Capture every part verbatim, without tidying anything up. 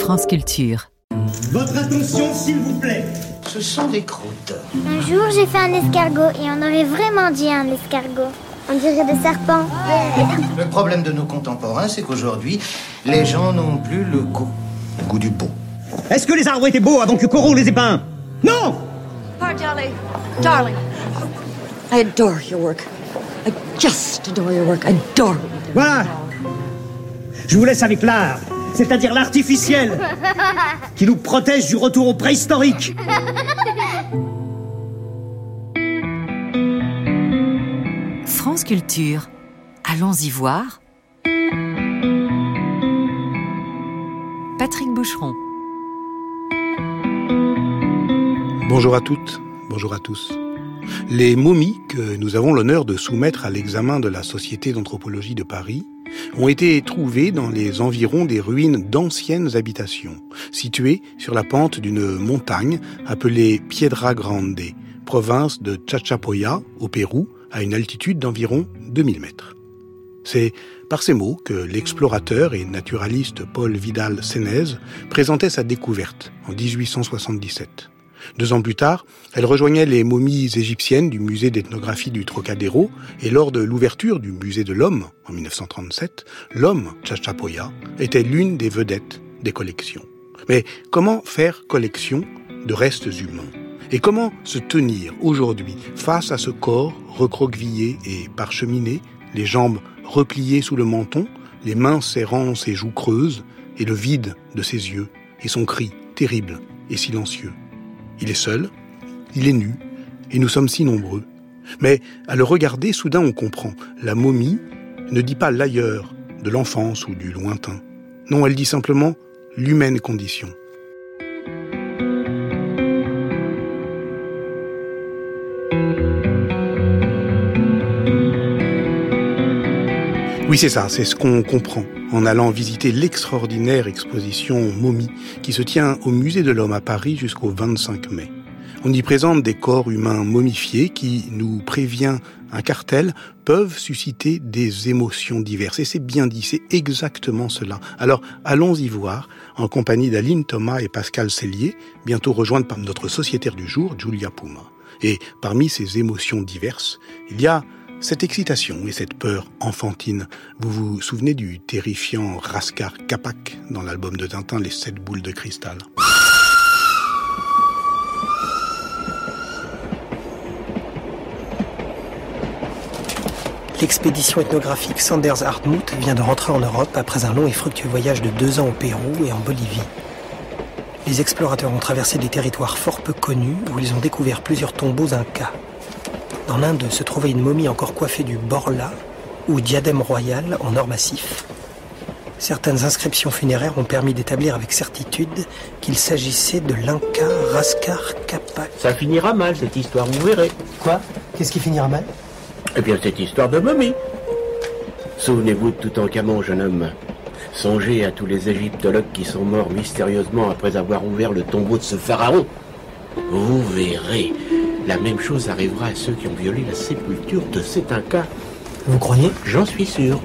France Culture. Votre attention, s'il vous plaît. Ce sont des croûtes. Un jour, j'ai fait un escargot et on aurait vraiment dit un escargot. On dirait des serpents. Le problème de nos contemporains, c'est qu'aujourd'hui, les gens n'ont plus le goût, le goût du beau. Est-ce que les arbres étaient beaux avant que Corot les ait peints? Non! Poor Dolly. Darling, I adore your work. I just adore your work. I adore it. Voilà. Je vous laisse avec l'art, c'est-à-dire l'artificiel, qui nous protège du retour au préhistorique. France Culture. Allons-y voir. Patrick Boucheron. Bonjour à toutes, bonjour à tous. Les momies que nous avons l'honneur de soumettre à l'examen de la Société d'anthropologie de Paris ont été trouvées dans les environs des ruines d'anciennes habitations, situées sur la pente d'une montagne appelée Piedra Grande, province de Chachapoya, au Pérou, à une altitude d'environ deux mille mètres. C'est par ces mots que l'explorateur et naturaliste Paul Vidal-Sénez présentait sa découverte en dix-huit cent soixante-dix-sept. Deux ans plus tard, elle rejoignait les momies égyptiennes du musée d'ethnographie du Trocadéro et lors de l'ouverture du musée de l'homme en dix-neuf cent trente-sept, l'homme Chachapoya était l'une des vedettes des collections. Mais comment faire collection de restes humains? Et comment se tenir aujourd'hui face à ce corps recroquevillé et parcheminé, les jambes repliées sous le menton, les mains serrant ses joues creuses et le vide de ses yeux et son cri terrible et silencieux? Il est seul, il est nu, et nous sommes si nombreux. Mais à le regarder, soudain on comprend. La momie ne dit pas l'ailleurs, de l'enfance ou du lointain. Non, elle dit simplement l'humaine condition. Oui, c'est ça, c'est ce qu'on comprend en allant visiter l'extraordinaire exposition Momie qui se tient au Musée de l'Homme à Paris jusqu'au vingt-cinq mai. On y présente des corps humains momifiés qui, nous prévient un cartel, peuvent susciter des émotions diverses. Et c'est bien dit, c'est exactement cela. Alors, allons y voir, en compagnie d'Aline Thomas et Pascal Sellier, bientôt rejointes par notre sociétaire du jour, Julia Puma. Et parmi ces émotions diverses, il y a cette excitation et cette peur enfantine. Vous vous souvenez du terrifiant Raskar Kapak dans l'album de Tintin, Les sept boules de cristal? L'expédition ethnographique Sanders Hartmut vient de rentrer en Europe après un long et fructueux voyage de deux ans au Pérou et en Bolivie. Les explorateurs ont traversé des territoires fort peu connus où ils ont découvert plusieurs tombeaux incas. Dans l'un d'eux se trouvait une momie encore coiffée du borla, ou diadème royal en or massif. Certaines inscriptions funéraires ont permis d'établir avec certitude qu'il s'agissait de l'Inca Raskar Kapak. Ça finira mal, cette histoire, vous verrez. Quoi? Qu'est-ce qui finira mal? Eh bien, cette histoire de momie. Souvenez-vous de Toutankhamon, jeune homme. Songez à tous les égyptologues qui sont morts mystérieusement après avoir ouvert le tombeau de ce pharaon. Vous verrez, la même chose arrivera à ceux qui ont violé la sépulture de cet Inca. Vous croyez? J'en suis sûr.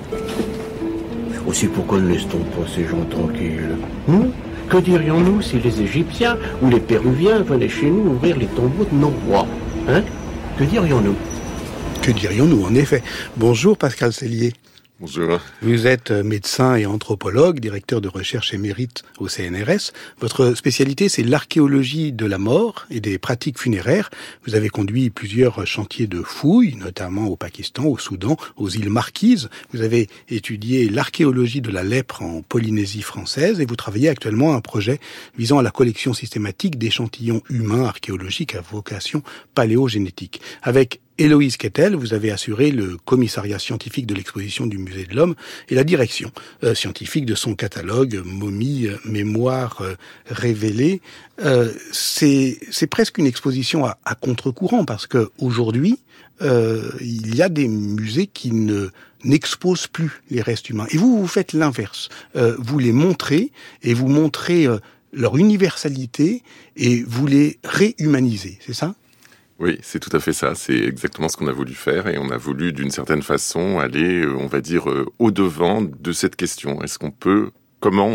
Aussi, pourquoi ne laisse-t-on pas ces gens tranquilles? Nous? Que dirions-nous si les Égyptiens ou les Péruviens venaient chez nous ouvrir les tombeaux de nos rois? Hein? Que dirions-nous? Que dirions-nous, en effet? Bonjour Pascal Sellier. Bonjour. Vous êtes médecin et anthropologue, directeur de recherche émérite au C N R S. Votre spécialité, c'est l'archéologie de la mort et des pratiques funéraires. Vous avez conduit plusieurs chantiers de fouilles, notamment au Pakistan, au Soudan, aux îles Marquises. Vous avez étudié l'archéologie de la lèpre en Polynésie française et vous travaillez actuellement à un projet visant à la collection systématique d'échantillons humains archéologiques à vocation paléogénétique. Avec Héloïse Kettel, vous avez assuré le commissariat scientifique de l'exposition du Musée de l'Homme et la direction euh, scientifique de son catalogue Momies, euh, Mémoires euh, révélées. Euh, c'est, c'est presque une exposition à, à contre-courant parce que aujourd'hui, euh, il y a des musées qui ne n'exposent plus les restes humains. Et vous, vous faites l'inverse. Euh, vous les montrez et vous montrez euh, leur universalité et vous les réhumanisez, c'est ça ? Oui, c'est tout à fait ça. C'est exactement ce qu'on a voulu faire et on a voulu, d'une certaine façon, aller, on va dire, au-devant de cette question. Est-ce qu'on peut, comment on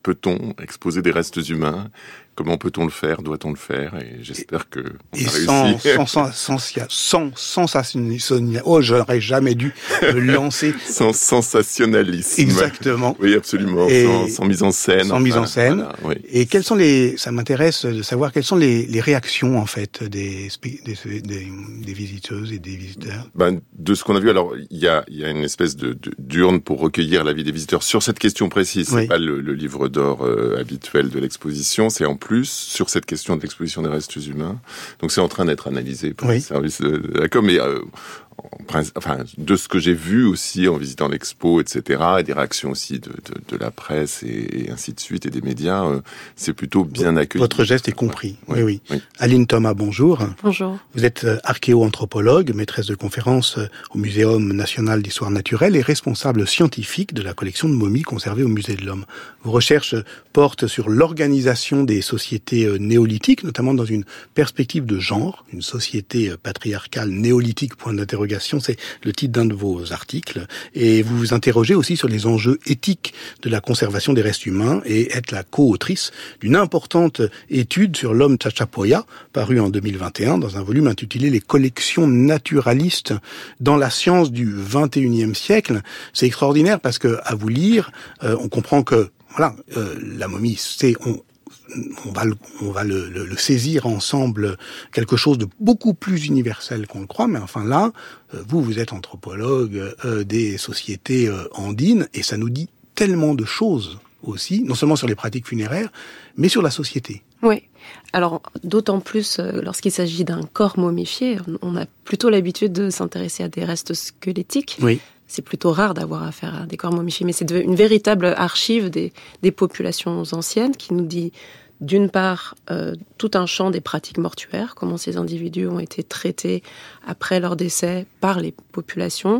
peut-on exposer des restes humains ? Comment peut-on le faire ? Doit-on le faire ? Et j'espère que on et a sans, réussi. sans, sans, sans, sans, sensationnalisme. Oh, j'aurais jamais dû me lancer. Sans sensationnalisme. Exactement. Oui, absolument. Et sans, sans mise en scène. Sans enfin, mise en scène. Voilà, oui. Et quelles sont les, ça m'intéresse de savoir quelles sont les, les réactions, en fait, des, des, des, des visiteuses et des visiteurs. Ben, de ce qu'on a vu, alors, il y a, il y a une espèce de, de, d'urne pour recueillir l'avis des visiteurs sur cette question précise. Oui. C'est pas le, le livre d'or euh, habituel de l'exposition, c'est en plus sur cette question de l'exposition des restes humains. Donc c'est en train d'être analysé par oui. les services de, de la com. Mais euh, en principe, enfin, de ce que j'ai vu aussi en visitant l'expo, et cetera, et des réactions aussi de, de, de la presse et, et ainsi de suite, et des médias, euh, c'est plutôt bien accueilli. Votre geste est compris. Ouais. Oui, oui, oui. Aline Thomas, bonjour. Bonjour. Vous êtes archéo-anthropologue, maîtresse de conférences au Muséum national d'histoire naturelle et responsable scientifique de la collection de momies conservées au Musée de l'Homme. Vos recherches portent sur l'organisation des sociétés néolithiques, notamment dans une perspective de genre, une société patriarcale néolithique, point d'interrogation, c'est le titre d'un de vos articles. Et vous vous interrogez aussi sur les enjeux éthiques de la conservation des restes humains et êtes la co-autrice d'une importante étude sur l'homme Chachapoya, parue en deux mille vingt et un dans un volume intitulé « Les collections naturalistes dans la science du vingt et unième siècle ». C'est extraordinaire parce que, à vous lire, euh, on comprend que voilà, euh, la momie, c'est... On, on va, le, on va le, le, le saisir ensemble, quelque chose de beaucoup plus universel qu'on le croit, mais enfin là, vous, vous êtes anthropologue euh, des sociétés euh, andines, et ça nous dit tellement de choses aussi, non seulement sur les pratiques funéraires, mais sur la société. Oui. Alors, d'autant plus euh, lorsqu'il s'agit d'un corps momifié, on a plutôt l'habitude de s'intéresser à des restes squelettiques. Oui. C'est plutôt rare d'avoir affaire à des corps momifiés, mais c'est une véritable archive des, des populations anciennes qui nous dit, d'une part, euh, tout un champ des pratiques mortuaires, comment ces individus ont été traités après leur décès par les populations.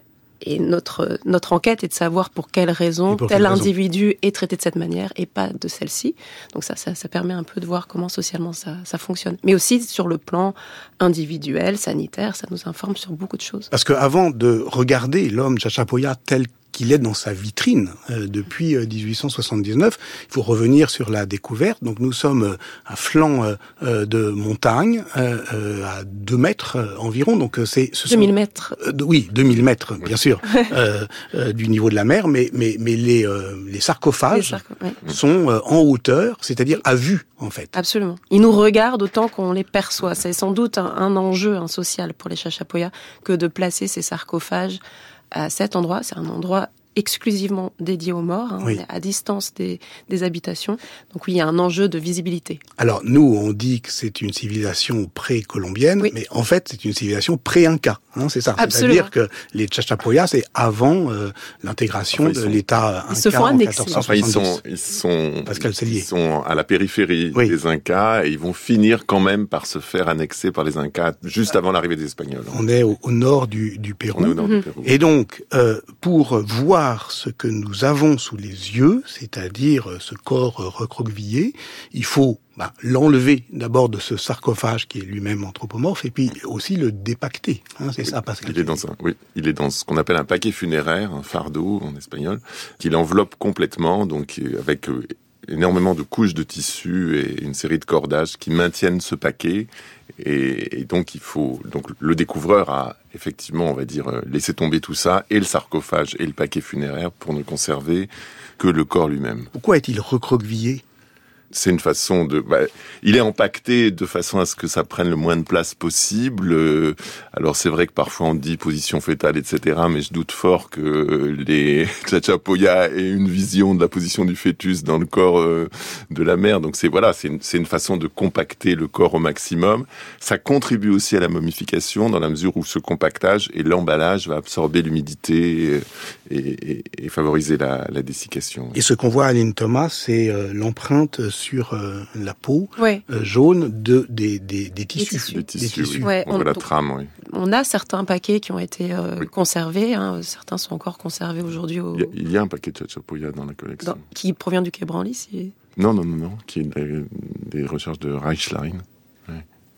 Et notre, notre enquête est de savoir pour quelles raisons pour tel quelle individu raison. est traité de cette manière et pas de celle-ci. Donc ça, ça, ça permet un peu de voir comment socialement ça, ça fonctionne. Mais aussi sur le plan individuel, sanitaire, ça nous informe sur beaucoup de choses. Parce qu'avant de regarder l'homme Chachapoya tel qu'il est dans sa vitrine euh, depuis euh, dix-huit cent soixante-dix-neuf. Il faut revenir sur la découverte. Donc nous sommes euh, à flanc euh, euh, de montagne, euh, euh, à deux mètres euh, environ. Donc euh, c'est ce deux mille mètres. Euh, oui, deux mille mètres, bien sûr, euh, euh, du niveau de la mer. Mais mais mais les euh, les sarcophages les sarco- ouais. sont euh, en hauteur, c'est-à-dire à vue en fait. Absolument. Ils nous regardent autant qu'on les perçoit. C'est sans doute un, un enjeu un social pour les Chachapoya que de placer ces sarcophages à cet endroit. C'est un endroit exclusivement dédié aux morts, hein, oui. à distance des, des habitations. Donc oui, il y a un enjeu de visibilité. Alors nous, on dit que c'est une civilisation pré-colombienne, oui. mais en fait, c'est une civilisation pré-inca. Hein, c'est ça. Absolument. C'est-à-dire que les Chachapoya, c'est avant euh, l'intégration enfin, de sont... l'État ils inca se font en annexer. quatorze cent soixante-dix. Enfin, ils sont, ils sont, Pascal Sellier. Ils sont à la périphérie oui. des Incas et ils vont finir quand même par se faire annexer par les Incas juste avant l'arrivée des Espagnols. On est au, au nord du, du Pérou. On est au nord mmh. du Pérou. Et donc, euh, pour voir ce que nous avons sous les yeux, c'est-à-dire ce corps recroquevillé, il faut bah, l'enlever d'abord de ce sarcophage qui est lui-même anthropomorphe et puis aussi le dépacter. Hein, c'est oui, ça, Pascal. Il est dans un, oui, il est dans ce qu'on appelle un paquet funéraire, un fardeau en espagnol, qui l'enveloppe complètement, donc avec euh, énormément de couches de tissu et une série de cordages qui maintiennent ce paquet. Et, et donc il faut, donc le découvreur a effectivement, on va dire, laissé tomber tout ça et le sarcophage et le paquet funéraire pour ne conserver que le corps lui-même. Pourquoi est-il recroquevillé ? C'est une façon de... Bah, il est empaqueté de façon à ce que ça prenne le moins de place possible. Euh, alors c'est vrai que parfois on dit position fétale, et cetera. Mais je doute fort que les Chachapoya aient une vision de la position du fœtus dans le corps euh, de la mère. Donc c'est voilà, c'est une, c'est une façon de compacter le corps au maximum. Ça contribue aussi à la momification dans la mesure où ce compactage et l'emballage va absorber l'humidité et, et, et favoriser la, la dessiccation. Et ce qu'on voit à Aline Thomas, c'est euh, l'empreinte sur euh, la peau ouais. euh, jaune de, des, des, des tissus. Des tissus, des tissus, des tissus. Oui. Ouais, on, on voit la trame, oui. On a certains paquets qui ont été euh, oui. conservés, hein, certains sont encore conservés aujourd'hui. Au... Il, y a, il y a un paquet de Chachapoya dans la collection. Dans, qui provient du Quai Branly si... Non, non, non, non, qui est des, des recherches de Reichlein. Ouais.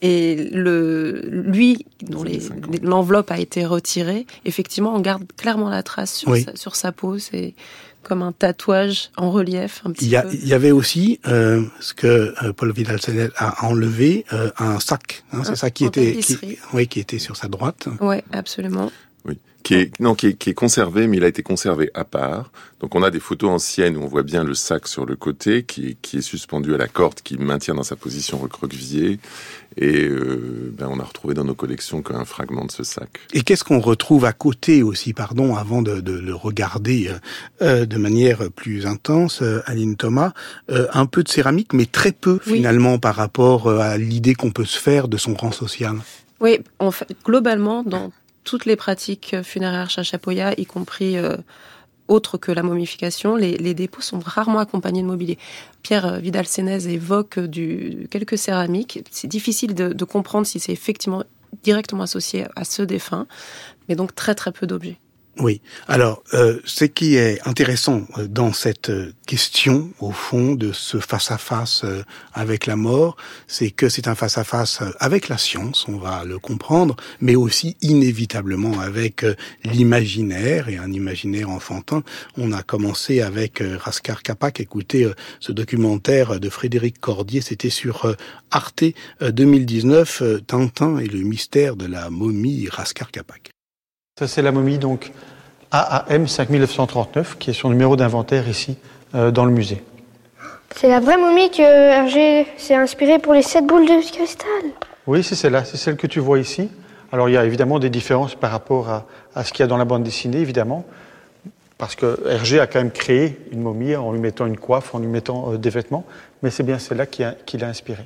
Et le, lui, dont les, l'enveloppe a été retirée, effectivement, on garde clairement la trace sur, oui. sa, sur sa peau. C'est comme un tatouage en relief, un petit il y a, peu. Il y avait aussi euh, ce que euh, Paul Vidal-Senez a enlevé, euh, un sac. Hein, c'est un, ça qui était, qui, oui, qui était sur sa droite. Oui, absolument. Oui. Qui est, non, qui est, qui est conservé, mais il a été conservé à part. Donc on a des photos anciennes où on voit bien le sac sur le côté, qui est, qui est suspendu à la corde, qui le maintient dans sa position recroquevillée. Et euh, ben on a retrouvé dans nos collections qu'un fragment de ce sac. Et qu'est-ce qu'on retrouve à côté aussi, pardon, avant de, de le regarder euh, de manière plus intense, euh, Aline Thomas, euh, un peu de céramique, mais très peu oui. finalement par rapport à l'idée qu'on peut se faire de son rang social. Oui, en fait, globalement, dans toutes les pratiques funéraires Chachapoyas, y compris euh, autres que la momification, les, les dépôts sont rarement accompagnés de mobilier. Pierre Vidal-Senez évoque du, quelques céramiques. C'est difficile de, de comprendre si c'est effectivement directement associé à ce défunt, mais donc très très peu d'objets. Oui. Alors, euh, ce qui est intéressant dans cette question, au fond, de ce face-à-face avec la mort, c'est que c'est un face-à-face avec la science, on va le comprendre, mais aussi inévitablement avec l'imaginaire, et un imaginaire enfantin. On a commencé avec Raskar Kapak, écoutez ce documentaire de Frédéric Cordier, c'était sur Arte deux mille dix-neuf, Tintin et le mystère de la momie Raskar Kapak. Ça, c'est la momie, donc, A A M cinq mille neuf cent trente-neuf, qui est son numéro d'inventaire ici, euh, dans le musée. C'est la vraie momie que Hergé s'est inspirée pour les sept boules de cristal. Oui, c'est celle-là, c'est celle que tu vois ici. Alors, il y a évidemment des différences par rapport à, à ce qu'il y a dans la bande dessinée, évidemment, parce que Hergé a quand même créé une momie en lui mettant une coiffe, en lui mettant euh, des vêtements, mais c'est bien celle-là qui, a, qui l'a inspirée.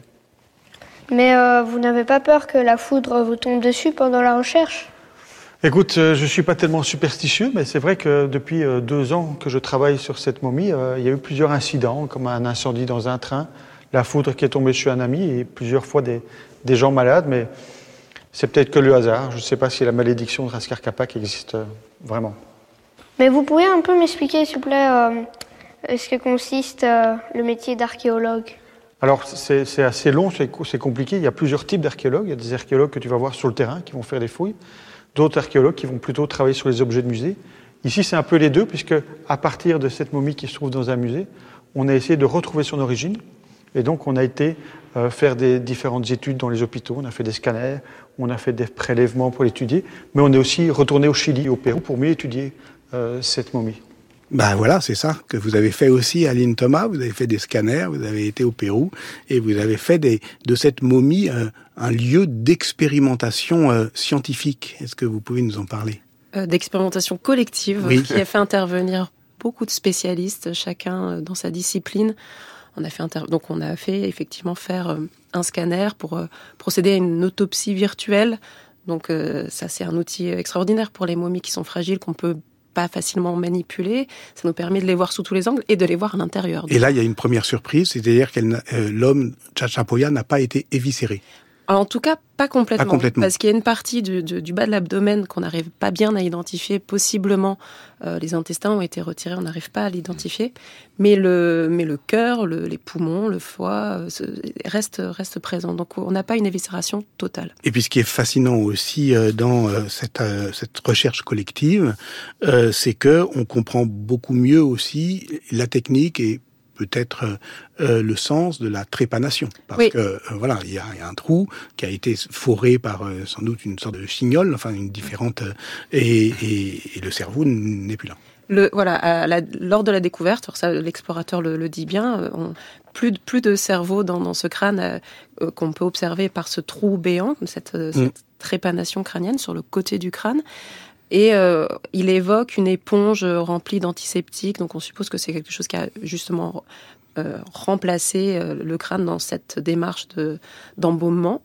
Mais euh, vous n'avez pas peur que la foudre vous tombe dessus pendant la recherche ? Écoute, euh, je ne suis pas tellement superstitieux, mais c'est vrai que depuis euh, deux ans que je travaille sur cette momie, euh, il y a eu plusieurs incidents, comme un incendie dans un train, la foudre qui est tombée sur un ami et plusieurs fois des, des gens malades, mais c'est peut-être que le hasard. Je ne sais pas si la malédiction de Raskar Kapak existe euh, vraiment. Mais vous pourriez un peu m'expliquer, s'il vous plaît, euh, ce que consiste euh, le métier d'archéologue ? Alors, c'est, c'est assez long, c'est, c'est compliqué. Il y a plusieurs types d'archéologues. Il y a des archéologues que tu vas voir sur le terrain qui vont faire des fouilles. D'autres archéologues qui vont plutôt travailler sur les objets de musée. Ici, c'est un peu les deux, puisque à partir de cette momie qui se trouve dans un musée, on a essayé de retrouver son origine. Et donc, on a été euh, faire des différentes études dans les hôpitaux. On a fait des scanners, on a fait des prélèvements pour l'étudier. Mais on est aussi retourné au Chili et au Pérou pour mieux étudier euh, cette momie. Ben voilà, c'est ça que vous avez fait aussi, Aline Thomas. Vous avez fait des scanners, vous avez été au Pérou et vous avez fait des, de cette momie euh, un lieu d'expérimentation euh, scientifique. Est-ce que vous pouvez nous en parler ? euh, D'expérimentation collective, oui. Qui a fait intervenir beaucoup de spécialistes, chacun dans sa discipline. On a fait inter... Donc on a fait effectivement faire euh, un scanner pour euh, procéder à une autopsie virtuelle. Donc euh, ça, c'est un outil extraordinaire pour les momies qui sont fragiles, qu'on peut pas facilement manipuler. Ça nous permet de les voir sous tous les angles et de les voir à l'intérieur. Et là, il y a une première surprise, c'est-à-dire que euh, l'homme Chachapoya n'a pas été éviscéré. Alors, en tout cas, pas complètement, pas complètement. Parce qu'il y a une partie du, du, du bas de l'abdomen qu'on n'arrive pas bien à identifier. Possiblement, euh, les intestins ont été retirés, on n'arrive pas à l'identifier. Mais le, mais le cœur, le, les poumons, le foie euh, restent reste présents. Donc, on n'a pas une éviscération totale. Et puis, ce qui est fascinant aussi euh, dans euh, cette, euh, cette recherche collective, euh, c'est que on comprend beaucoup mieux aussi la technique et peut-être euh, le sens de la trépanation. Parce oui. que, euh, voilà, il y, y a un trou qui a été foré par euh, sans doute une sorte de chignole, enfin une différente... Euh, et, et, et le cerveau n'est plus là. Le, voilà, à la, lors de la découverte, ça, l'explorateur le, le dit bien, on, plus, de, plus de cerveau dans, dans ce crâne euh, qu'on peut observer par ce trou béant, cette, mm. cette trépanation crânienne sur le côté du crâne. Et euh, il évoque une éponge remplie d'antiseptiques, donc on suppose que c'est quelque chose qui a justement euh, remplacé euh, le crâne dans cette démarche de, d'embaumement.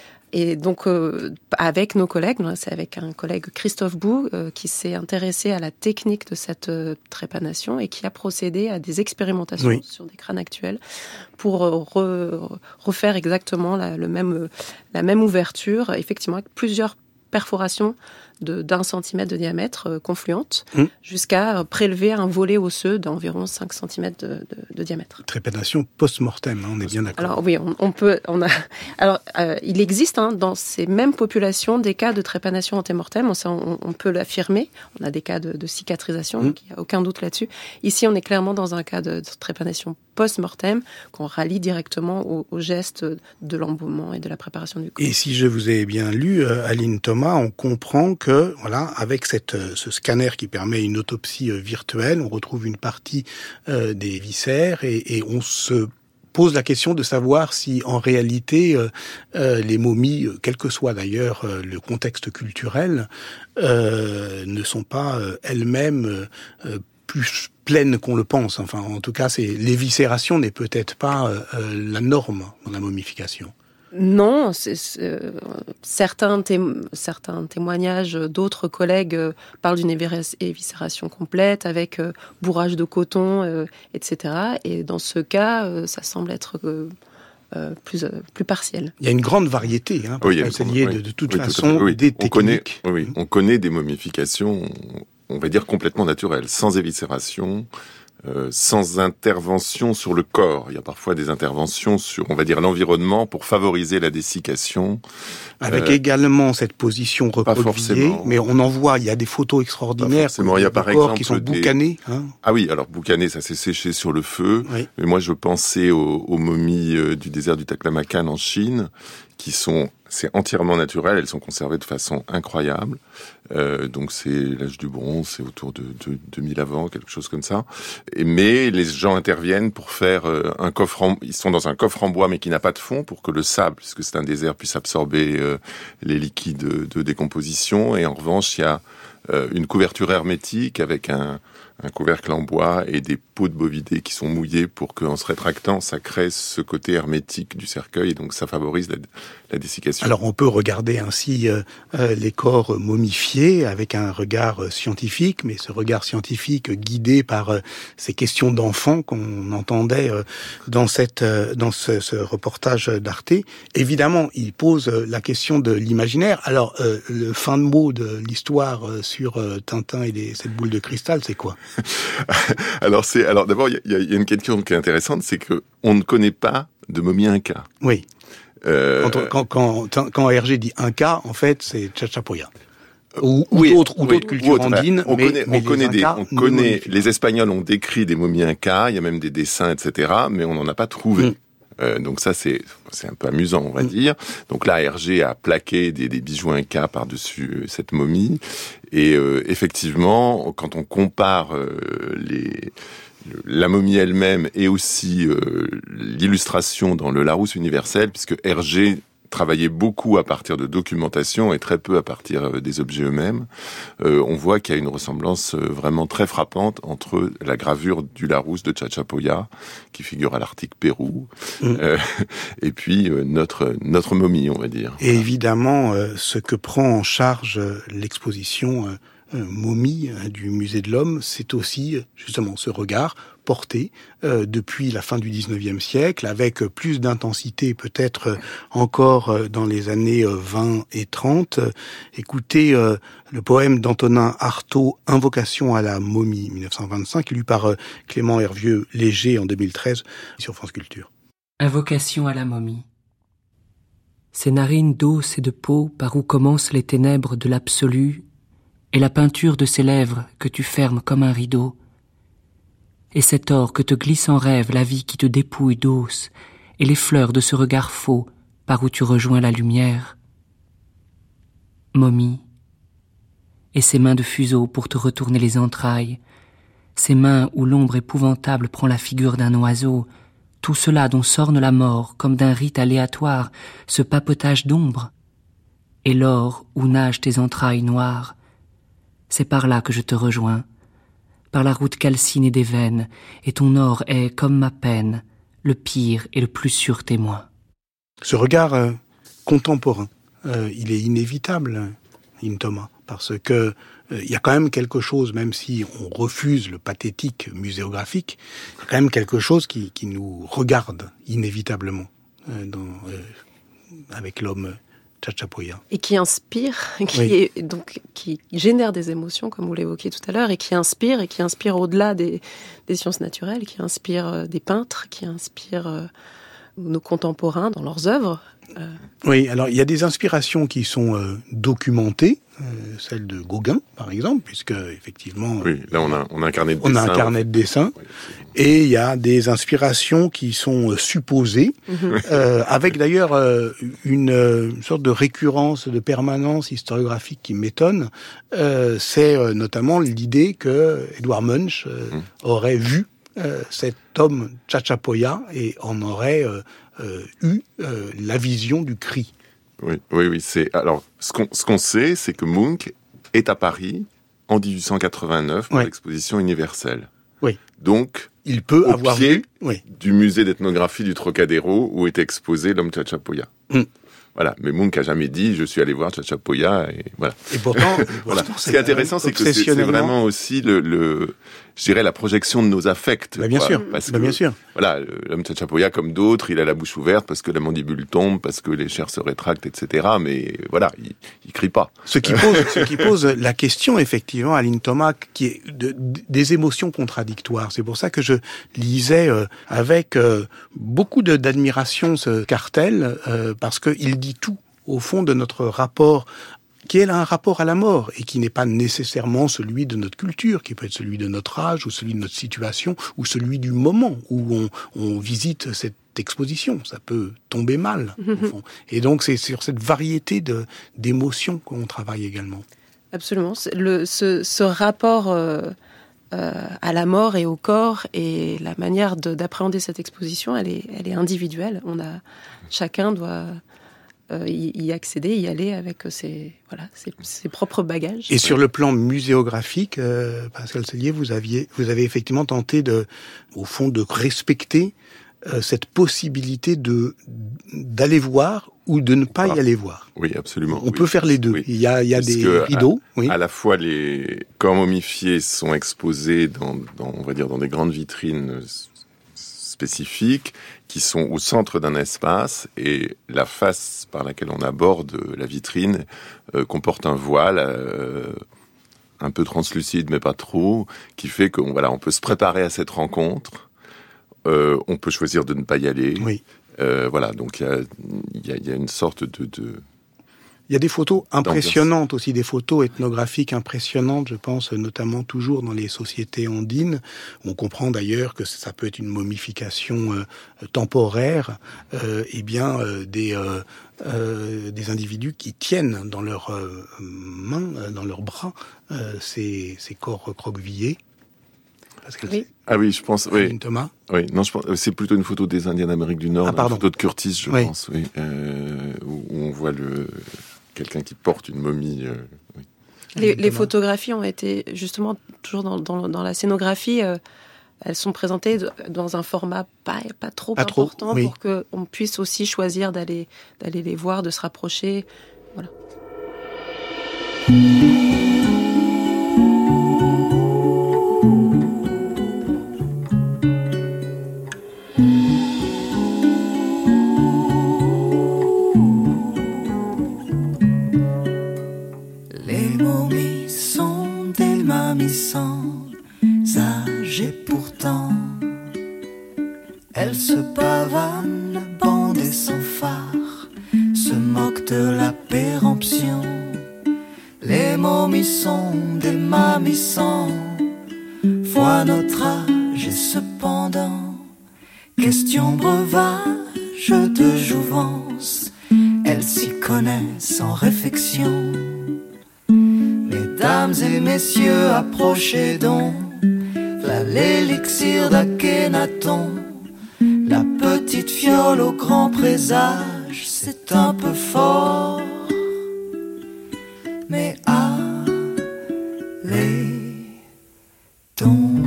Et donc, euh, avec nos collègues, c'est avec un collègue Christophe Bou, euh, qui s'est intéressé à la technique de cette euh, trépanation et qui a procédé à des expérimentations oui. sur des crânes actuels pour euh, re, refaire exactement la, le même, la même ouverture, effectivement, avec plusieurs perforations de, d'un centimètre de diamètre euh, confluente mmh. jusqu'à prélever un volet osseux d'environ cinq centimètres de, de, de diamètre. Trépanation post-mortem, hein, on est bien d'accord. Alors oui, on, on peut, on a. Alors euh, il existe hein, dans ces mêmes populations des cas de trépanation antémortem. On, on, on peut l'affirmer. On a des cas de, de cicatrisation, mmh. donc il n'y a aucun doute là-dessus. Ici, on est clairement dans un cas de, de trépanation post-mortem qu'on rallie directement au, au geste de l'embaumement et de la préparation du corps. Et si je vous ai bien lu, euh, Aline Thomas, on comprend que, voilà, avec cette, euh, ce scanner qui permet une autopsie euh, virtuelle, on retrouve une partie euh, des viscères et, et on se pose la question de savoir si, en réalité, euh, euh, les momies, quel que soit d'ailleurs euh, le contexte culturel, euh, ne sont pas euh, elles-mêmes euh, plus pleines qu'on le pense. Enfin, en tout cas, c'est l'éviscération n'est peut-être pas euh, la norme dans la momification. Non, c'est, c'est, euh, certains, témo- certains témoignages d'autres collègues euh, parlent d'une évis- éviscération complète avec euh, bourrage de coton, euh, et cetera. Et dans ce cas, euh, ça semble être euh, euh, plus, euh, plus partiel. Il y a une grande variété, hein, parce oui, que c'est lié oui, de, de toute oui, façon tout oui. des on techniques. Connaît, oui, on connaît des momifications, on va dire complètement naturelles, sans éviscération. Euh, sans intervention sur le corps. Il y a parfois des interventions sur, on va dire, l'environnement pour favoriser la dessiccation. Avec euh, également cette position recroquevillée, mais on en voit, il y a des photos extraordinaires. Il y a par corps exemple qui sont des... boucanés. Hein. Ah oui, alors boucanés, ça s'est séché sur le feu. Oui. Mais moi, je pensais aux, aux momies euh, du désert du Taklamakan en Chine, qui sont, c'est entièrement naturel, elles sont conservées de façon incroyable. Euh, donc c'est l'âge du bronze, c'est autour de, de deux mille avant, quelque chose comme ça. Et, mais les gens interviennent pour faire euh, un coffre en, ils sont dans un coffre en bois mais qui n'a pas de fond pour que le sable, puisque c'est un désert, puisse absorber euh, les liquides de, de décomposition. Et en revanche, il y a euh, une couverture hermétique avec un un couvercle en bois et des peaux de bovidés qui sont mouillées pour qu'en se rétractant, ça crée ce côté hermétique du cercueil et donc ça favorise la, la dessiccation. Alors on peut regarder ainsi euh, euh, les corps momifiés avec un regard euh, scientifique, mais ce regard scientifique guidé par euh, ces questions d'enfants qu'on entendait euh, dans cette euh, dans ce, ce reportage d'Arte. Évidemment, il pose euh, la question de l'imaginaire. Alors euh, le fin de mot de l'histoire euh, sur euh, Tintin et les, cette boule de cristal, c'est quoi? alors c'est alors d'abord il y, y, y a une question qui est intéressante, c'est que on ne connaît pas de momie inca. Oui. Euh... Quand, quand, quand, quand Hergé dit inca, en fait, c'est Chachapoya. Ou, ou oui, d'autres, ou oui, d'autres cultures autre, andines. On mais, connaît, mais on connaît des, Incas, on connaît, les Espagnols ont décrit des momies incas, il y a même des dessins, et cetera, mais on n'en a pas trouvé. Mm. Euh, donc ça, c'est, c'est un peu amusant, on va mmh. dire. Donc là, Hergé a plaqué des, des bijoux incas par-dessus cette momie. Et euh, effectivement, quand on compare euh, les, la momie elle-même et aussi euh, l'illustration dans le Larousse universel, puisque Hergé travaillait beaucoup à partir de documentation et très peu à partir des objets eux-mêmes, euh, on voit qu'il y a une ressemblance vraiment très frappante entre la gravure du Larousse de Chachapoya, qui figure à l'Arctique Pérou, mmh. euh, et puis euh, notre notre momie, on va dire. Et évidemment, euh, ce que prend en charge l'exposition euh, euh, momie euh, du Musée de l'Homme, c'est aussi justement ce regard porté euh, depuis la fin du dix-neuvième siècle, avec plus d'intensité peut-être euh, encore euh, dans les années euh, vingt et trente. Écoutez euh, le poème d'Antonin Artaud, Invocation à la momie, dix-neuf cent vingt-cinq, lu par euh, Clément Hervieux-Léger en deux mille treize sur France Culture. Invocation à la momie. Ces narines d'os et de peau par où commencent les ténèbres de l'absolu, et la peinture de ces lèvres que tu fermes comme un rideau, et cet or que te glisse en rêve la vie qui te dépouille d'os, et les fleurs de ce regard faux par où tu rejoins la lumière. Momie, et ces mains de fuseau pour te retourner les entrailles, ces mains où l'ombre épouvantable prend la figure d'un oiseau, tout cela dont s'orne la mort comme d'un rite aléatoire, ce papotage d'ombre, et l'or où nagent tes entrailles noires, c'est par là que je te rejoins, par la route calcinée des veines, et ton or est, comme ma peine, le pire et le plus sûr témoin. Ce regard euh, contemporain, euh, il est inévitable, Aline Thomas, parce que il euh, y a quand même quelque chose, même si on refuse le pathétique muséographique, il y a quand même quelque chose qui, qui nous regarde inévitablement euh, dans, euh, avec l'homme Chachapoya. Et qui inspire, qui, oui. est, donc, qui génère des émotions, comme vous l'évoquiez tout à l'heure, et qui inspire, et qui inspire au-delà des, des sciences naturelles, qui inspire euh, des peintres, qui inspire euh, nos contemporains dans leurs œuvres. Euh... Oui, alors il y a des inspirations qui sont euh, documentées, euh, celle de Gauguin, par exemple, puisque effectivement... Oui, là on a, on a un carnet de on dessin. On a un carnet de dessin, oui. Et il y a des inspirations qui sont euh, supposées, mm-hmm. euh, avec d'ailleurs euh, une, euh, une sorte de récurrence, de permanence historiographique qui m'étonne. Euh, c'est euh, notamment l'idée que Edvard Munch euh, mm. aurait vu euh, cet homme Chachapoya et en aurait... Euh, Euh, eu euh, la vision du cri. Oui, oui, oui. C'est alors ce qu'on ce qu'on sait, c'est que Munch est à Paris en dix-huit cent quatre-vingt-neuf pour ouais. l'exposition universelle. Oui. Donc, il peut au avoir pied vu oui. du musée d'ethnographie du Trocadéro où est exposé l'homme Chachapoya. Mm. Voilà, mais Munch a jamais dit je suis allé voir Chachapoya et voilà. Et pourtant, et voilà. Pourtant ce qui est intéressant, c'est que c'est, c'est vraiment aussi le, le, je dirais la projection de nos affects. Bah bien quoi, sûr, parce bah que, bien sûr. Voilà, l'homme Chachapoya comme d'autres, il a la bouche ouverte parce que la mandibule tombe, parce que les chairs se rétractent, et cetera. Mais voilà, il, il crie pas. Ce qui pose, ce qui pose la question effectivement, Aline Thomas, qui est de, de, des émotions contradictoires. C'est pour ça que je lisais euh, avec euh, beaucoup de, d'admiration ce cartel euh, parce que il dit tout. Au fond de notre rapport, qui est un rapport à la mort, et qui n'est pas nécessairement celui de notre culture, qui peut être celui de notre âge, ou celui de notre situation, ou celui du moment où on, on visite cette exposition. Ça peut tomber mal, au fond. Et donc, c'est sur cette variété de, d'émotions qu'on travaille également. Absolument. Le, ce, ce rapport euh, euh, à la mort et au corps, et la manière de, d'appréhender cette exposition, elle est, elle est individuelle. On a, chacun doit... Euh, y, y accéder, y aller avec ses, voilà, ses, ses propres bagages. Et sur le plan muséographique, euh, Pascal Sellier, vous aviez, vous avez effectivement tenté de, au fond, de respecter euh, cette possibilité de d'aller voir ou de ne pas ah, y aller voir. Oui, absolument. On oui. peut faire les deux. Oui. Il y a, il y a Parce des rideaux. À, oui. à la fois, les corps momifiés sont exposés dans, dans, on va dire, dans des grandes vitrines spécifiques qui sont au centre d'un espace, et la face par laquelle on aborde la vitrine euh, comporte un voile euh, un peu translucide mais pas trop, qui fait qu'on voilà, on peut se préparer à cette rencontre, euh, on peut choisir de ne pas y aller. Oui. Euh, voilà, donc il y a, y, a, y a une sorte de... de Il y a des photos impressionnantes aussi, des photos ethnographiques impressionnantes, je pense notamment toujours dans les sociétés andines. On comprend d'ailleurs que ça peut être une momification euh, temporaire, euh, et bien euh, des euh, euh, des individus qui tiennent dans leurs euh, mains, dans leurs bras, euh, ces, ces corps recroquevillés. Parce que oui. Ah oui, je pense. Oui. Thomas. Oui, non, je pense. C'est plutôt une photo des Indiens d'Amérique du Nord, ah, pardon. une photo de Curtis, je oui. pense, oui, euh, où, où on voit le quelqu'un qui porte une momie. Euh, oui. Les, les photographies ont été justement toujours dans, dans, dans la scénographie. Euh, elles sont présentées dans un format pas, pas trop pas important trop, oui. pour qu'on puisse aussi choisir d'aller, d'aller les voir, de se rapprocher. Voilà. Sans âge et pourtant elles se pavanent, bandées sans phare, se moquent de la péremption. Les momies sont des mamies sans foi notre âge et cependant question breuvage de jouvence, elles s'y connaissent en réflexion. Mesdames et messieurs, approchez donc, v'là l'élixir d'Akhenaton, la petite fiole au grand présage, c'est un peu fort, mais allez donc.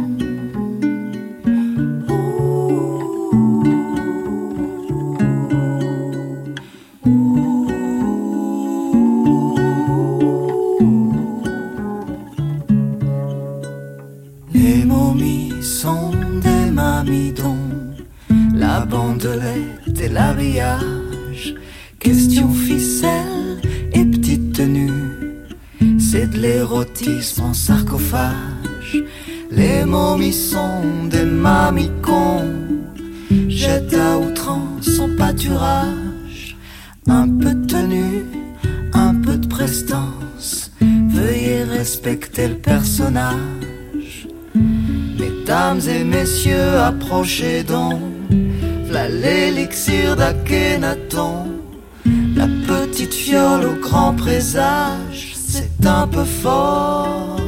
Bandelette et l'habillage Question ficelle et petite tenue, c'est de l'érotisme en sarcophage. Les momies sont des mamicons, jettent à outrance son pâturage. Un peu de tenue, un peu de prestance, veuillez respecter le personnage. Mesdames et messieurs, approchez donc, v'là l'élixir d'Akhenaton. La petite fiole au grand présage, c'est un peu fort,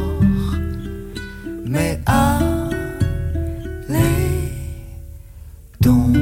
mais allez donc.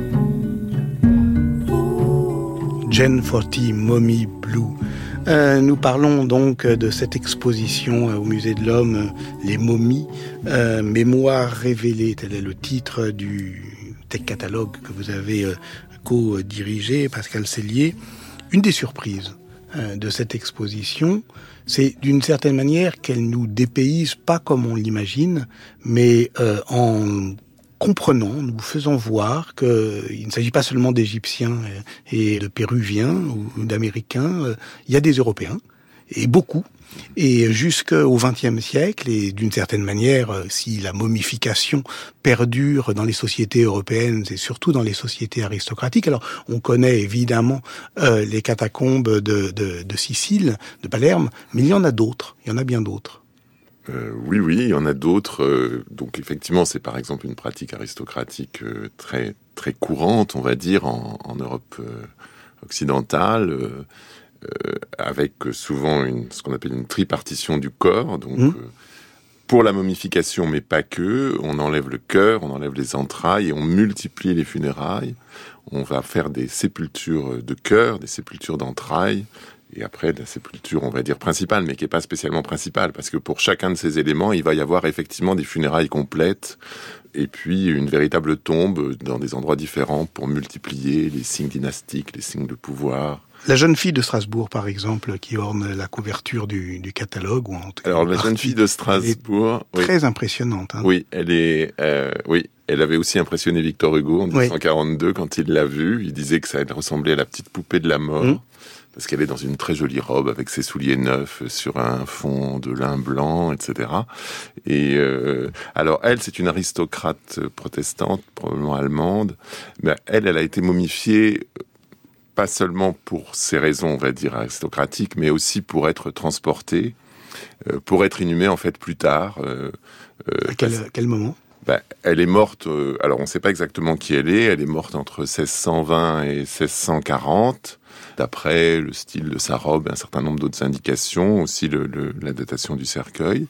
Jen Forty, Mommy Blue. Euh, nous parlons donc de cette exposition au Musée de l'Homme, euh, Les Momies, euh, Mémoires révélées, tel est le titre du tech catalogue que vous avez euh, co-dirigé, Pascal Sellier. Une des surprises euh, de cette exposition, c'est d'une certaine manière qu'elle nous dépayse pas comme on l'imagine, mais euh, en comprenant, nous faisant voir qu'il ne s'agit pas seulement d'Égyptiens et de Péruviens ou d'Américains, il y a des Européens, et beaucoup, et jusqu'au vingtième siècle, et d'une certaine manière, si la momification perdure dans les sociétés européennes, c'est surtout dans les sociétés aristocratiques. Alors, on connaît évidemment euh, les catacombes de, de, de Sicile, de Palerme, mais il y en a d'autres, il y en a bien d'autres. Euh, oui, oui, il y en a d'autres. Euh, donc effectivement, c'est par exemple une pratique aristocratique euh, très très courante, on va dire, en, en Europe euh, occidentale, euh, euh, avec souvent une, ce qu'on appelle une tripartition du corps. Donc mmh. euh, pour la momification, mais pas que, on enlève le cœur, on enlève les entrailles et on multiplie les funérailles. On va faire des sépultures de cœur, des sépultures d'entrailles. Et après, la sépulture, on va dire principale, mais qui n'est pas spécialement principale, parce que pour chacun de ces éléments, il va y avoir effectivement des funérailles complètes, et puis une véritable tombe dans des endroits différents pour multiplier les signes dynastiques, les signes de pouvoir. La jeune fille de Strasbourg, par exemple, qui orne la couverture du, du catalogue, ou en tout cas, alors la jeune fille de Strasbourg, oui, très impressionnante. Hein. Oui, elle est, euh, oui, elle avait aussi impressionné Victor Hugo en dix-neuf cent quarante-deux oui. Quand il l'a vue. Il disait que ça ressemblait à la petite poupée de la mort. Mmh. Parce qu'elle est dans une très jolie robe avec ses souliers neufs sur un fond de lin blanc, et cetera. Et euh, alors elle, c'est une aristocrate protestante, probablement allemande, mais elle, elle a été momifiée pas seulement pour ces raisons, on va dire aristocratiques, mais aussi pour être transportée, euh, pour être inhumée en fait plus tard. Euh, euh, à quel, quel moment ? Ben, elle est morte, euh, alors on ne sait pas exactement qui elle est, elle est morte entre seize cent vingt et seize cent quarante, d'après le style de sa robe et un certain nombre d'autres indications, aussi le, le, la datation du cercueil.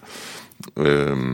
Euh,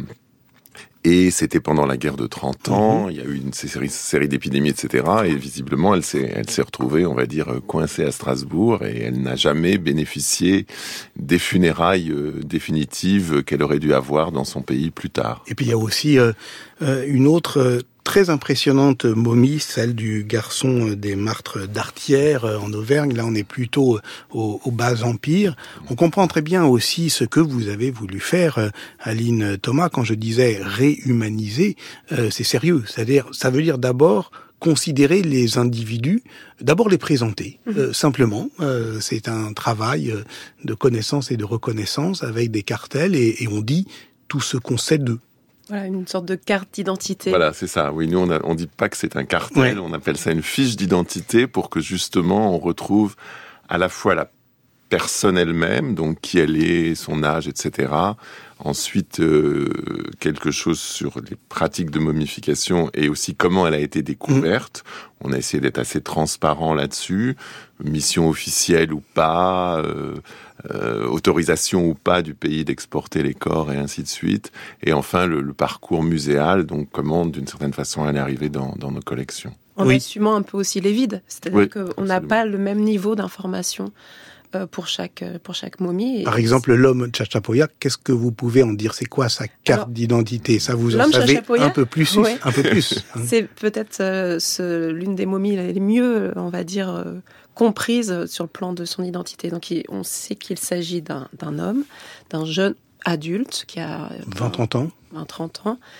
et c'était pendant la guerre de trente ans, mmh. il y a eu une série, série d'épidémies, et cetera. Et visiblement, elle s'est, elle s'est retrouvée, on va dire, coincée à Strasbourg, et elle n'a jamais bénéficié des funérailles euh, définitives qu'elle aurait dû avoir dans son pays plus tard. Et puis il y a aussi euh, euh, une autre... Euh, très impressionnante momie, celle du garçon des martres d'Artière en Auvergne. Là, on est plutôt au, au bas empire. On comprend très bien aussi ce que vous avez voulu faire, Aline Thomas. Quand je disais réhumaniser, euh, c'est sérieux. C'est-à-dire, ça veut dire d'abord considérer les individus, d'abord les présenter, mmh. euh, simplement. Euh, c'est un travail de connaissance et de reconnaissance avec des cartels et, et on dit tout ce qu'on sait d'eux. Voilà, une sorte de carte d'identité. Voilà, c'est ça. Oui, nous, on a, on dit pas que c'est un cartel, ouais. On appelle ça une fiche d'identité pour que, justement, on retrouve à la fois la personne elle-même, donc qui elle est, son âge, et cetera. Ensuite, euh, quelque chose sur les pratiques de momification et aussi comment elle a été découverte. Mmh. On a essayé d'être assez transparent là-dessus. Mission officielle ou pas, euh, euh, autorisation ou pas du pays d'exporter les corps et ainsi de suite. Et enfin, le, le parcours muséal, donc comment, d'une certaine façon, elle est arrivée dans, dans nos collections. En oui. assumant un peu aussi les vides. C'est-à-dire oui, qu'on n'a pas le même niveau d'information pour chaque, pour chaque momie. Et Par exemple, l'homme Chachapoyas, qu'est-ce que vous pouvez en dire ? C'est quoi sa carte Alors, d'identité ? Ça, vous en savez un peu plus, ouais. un peu plus. Hein. C'est peut-être euh, ce, l'une des momies les mieux, on va dire, euh, comprises sur le plan de son identité. Donc, il, on sait qu'il s'agit d'un, d'un homme, d'un jeune adulte qui a vingt trente ans. vingt trente ans,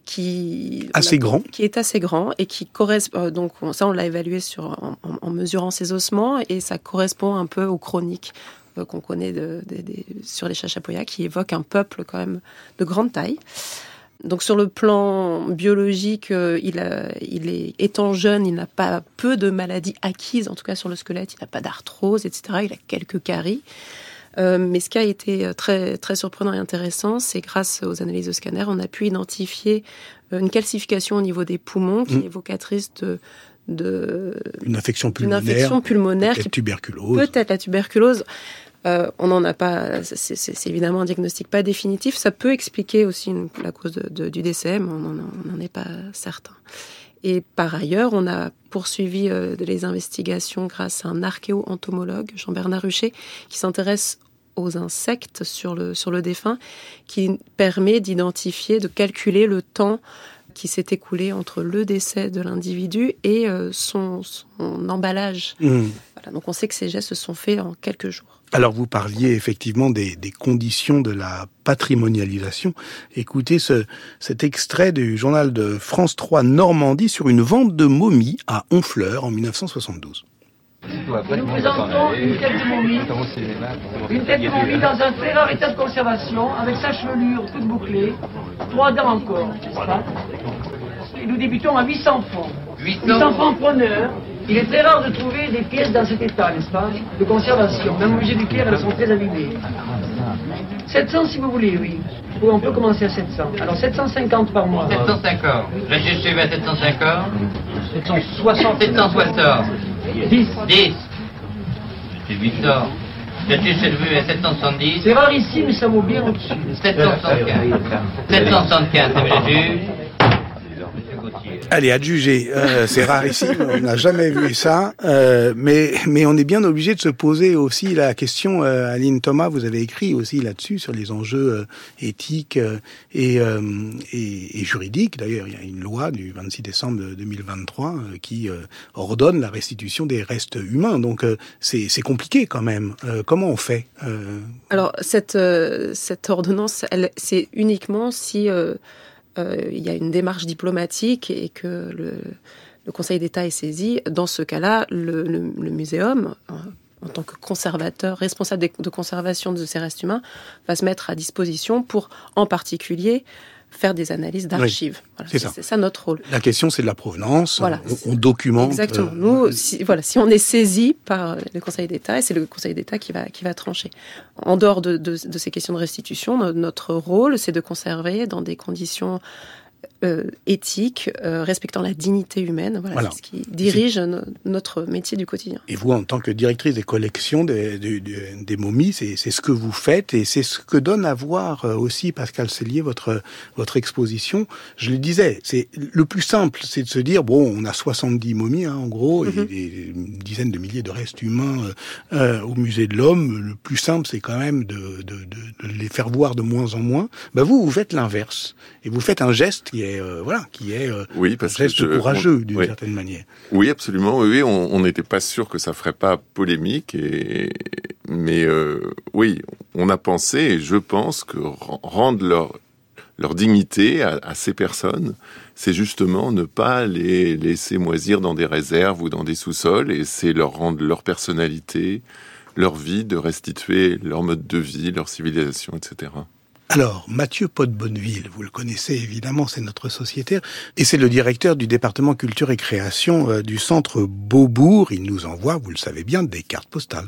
qui assez grand, qui est assez grand et qui correspond. Donc ça, on l'a évalué sur en, en, en mesurant ses ossements et ça correspond un peu aux chroniques euh, qu'on connaît de, de, de, sur les Chachapoyas, qui évoquent un peuple quand même de grande taille. Donc sur le plan biologique, euh, il, a, il est étant jeune, il n'a pas peu de maladies acquises, en tout cas sur le squelette, il n'a pas d'arthrose, et cetera. Il a quelques caries. Euh, mais ce qui a été très, très surprenant et intéressant, c'est grâce aux analyses de scanner, on a pu identifier une calcification au niveau des poumons qui mmh. est évocatrice de, de une infection pulmonaire, une infection pulmonaire peut-être qui, tuberculose. Peut-être la tuberculose. Euh, on n'en a pas. C'est, c'est, c'est évidemment un diagnostic pas définitif. Ça peut expliquer aussi une, la cause de, de, du décès, mais on n'en est pas certain. Et par ailleurs, on a poursuivi euh, les investigations grâce à un archéo-entomologue, Jean-Bernard Ruchet, qui s'intéresse aux insectes sur le, sur le défunt, qui permet d'identifier, de calculer le temps qui s'est écoulé entre le décès de l'individu et euh, son, son emballage. Mmh. Voilà, donc on sait que ces gestes se sont faits en quelques jours. Alors vous parliez effectivement des, des conditions de la patrimonialisation. Écoutez ce, cet extrait du journal de France trois Normandie sur une vente de momies à Honfleur en dix-neuf cent soixante-douze. Nous présentons une tête de momie, une tête de momie dans un très rare état de conservation, avec sa chevelure toute bouclée, trois dents encore, n'est-ce pas ? Et nous débutons à huit cents francs. huit cents francs preneur. Il est très rare de trouver des pièces dans cet état, n'est-ce pas ? De conservation. Même au musée du Caire, elles sont très abîmées. sept cents si vous voulez, oui. Oui, on peut commencer à sept cents. Alors sept cent cinquante par mois. sept cent cinquante. Là, j'ai suivi à sept cent cinquante. sept cent soixante. sept cent soixante. dix. dix. C'est huit cents. Là-dessus, c'est levé à sept cent soixante-dix. C'est rare ici, mais ça vaut bien au-dessus. sept cent soixante-quinze. sept cent soixante-quinze, c'est Jésus. Allez, adjugé, euh, c'est rarissime, on n'a jamais vu ça, euh, mais mais on est bien obligé de se poser aussi la question. euh, Aline Thomas, vous avez écrit aussi là-dessus sur les enjeux euh, éthiques euh, et, euh, et et juridiques. D'ailleurs, il y a une loi du vingt-six décembre deux mille vingt-trois euh, qui euh, ordonne la restitution des restes humains. Donc euh, c'est c'est compliqué quand même. Euh, comment on fait euh... Alors cette euh, cette ordonnance, elle, c'est uniquement si euh, Euh, il y a une démarche diplomatique et que le, le Conseil d'État est saisi. Dans ce cas-là, le, le, le muséum, en tant que conservateur, responsable de, de conservation de ces restes humains, va se mettre à disposition pour, en particulier, faire des analyses d'archives. Oui, voilà, c'est, c'est, ça. c'est ça notre rôle. La question, c'est de la provenance. Voilà, on, on documente. Exactement. Euh... Nous, si, voilà, si on est saisi par le Conseil d'État, et c'est le Conseil d'État qui va qui va trancher. En dehors de, de, de ces questions de restitution, notre rôle, c'est de conserver dans des conditions Euh, éthique, euh, respectant la dignité humaine. Voilà, voilà. C'est ce qui dirige no- notre métier du quotidien. Et vous, en tant que directrice des collections des, des, des, des momies, c'est, c'est ce que vous faites et c'est ce que donne à voir aussi, Pascal Sellier, votre, votre exposition. Je le disais, c'est le plus simple, c'est de se dire, bon, on a soixante-dix momies, hein, en gros, mm-hmm. et des dizaines de milliers de restes humains euh, au musée de l'homme. Le plus simple, c'est quand même de, de, de, de les faire voir de moins en moins. Ben vous, vous faites l'inverse. Et vous faites un geste qui est, euh, voilà, qui est euh, oui, parce un geste que je, courageux, on, d'une oui. certaine manière. Oui, absolument. Oui, on n'était pas sûr que ça ferait pas polémique. Et, mais euh, oui, on a pensé, et je pense que rendre leur, leur dignité à, à ces personnes, c'est justement ne pas les laisser moisir dans des réserves ou dans des sous-sols, et c'est leur rendre leur personnalité, leur vie, de restituer leur mode de vie, leur civilisation, et cetera. Alors, Mathieu Pot-Bonneville, vous le connaissez évidemment, c'est notre sociétaire, et c'est le directeur du département culture et création euh, du centre Beaubourg. Il nous envoie, vous le savez bien, des cartes postales.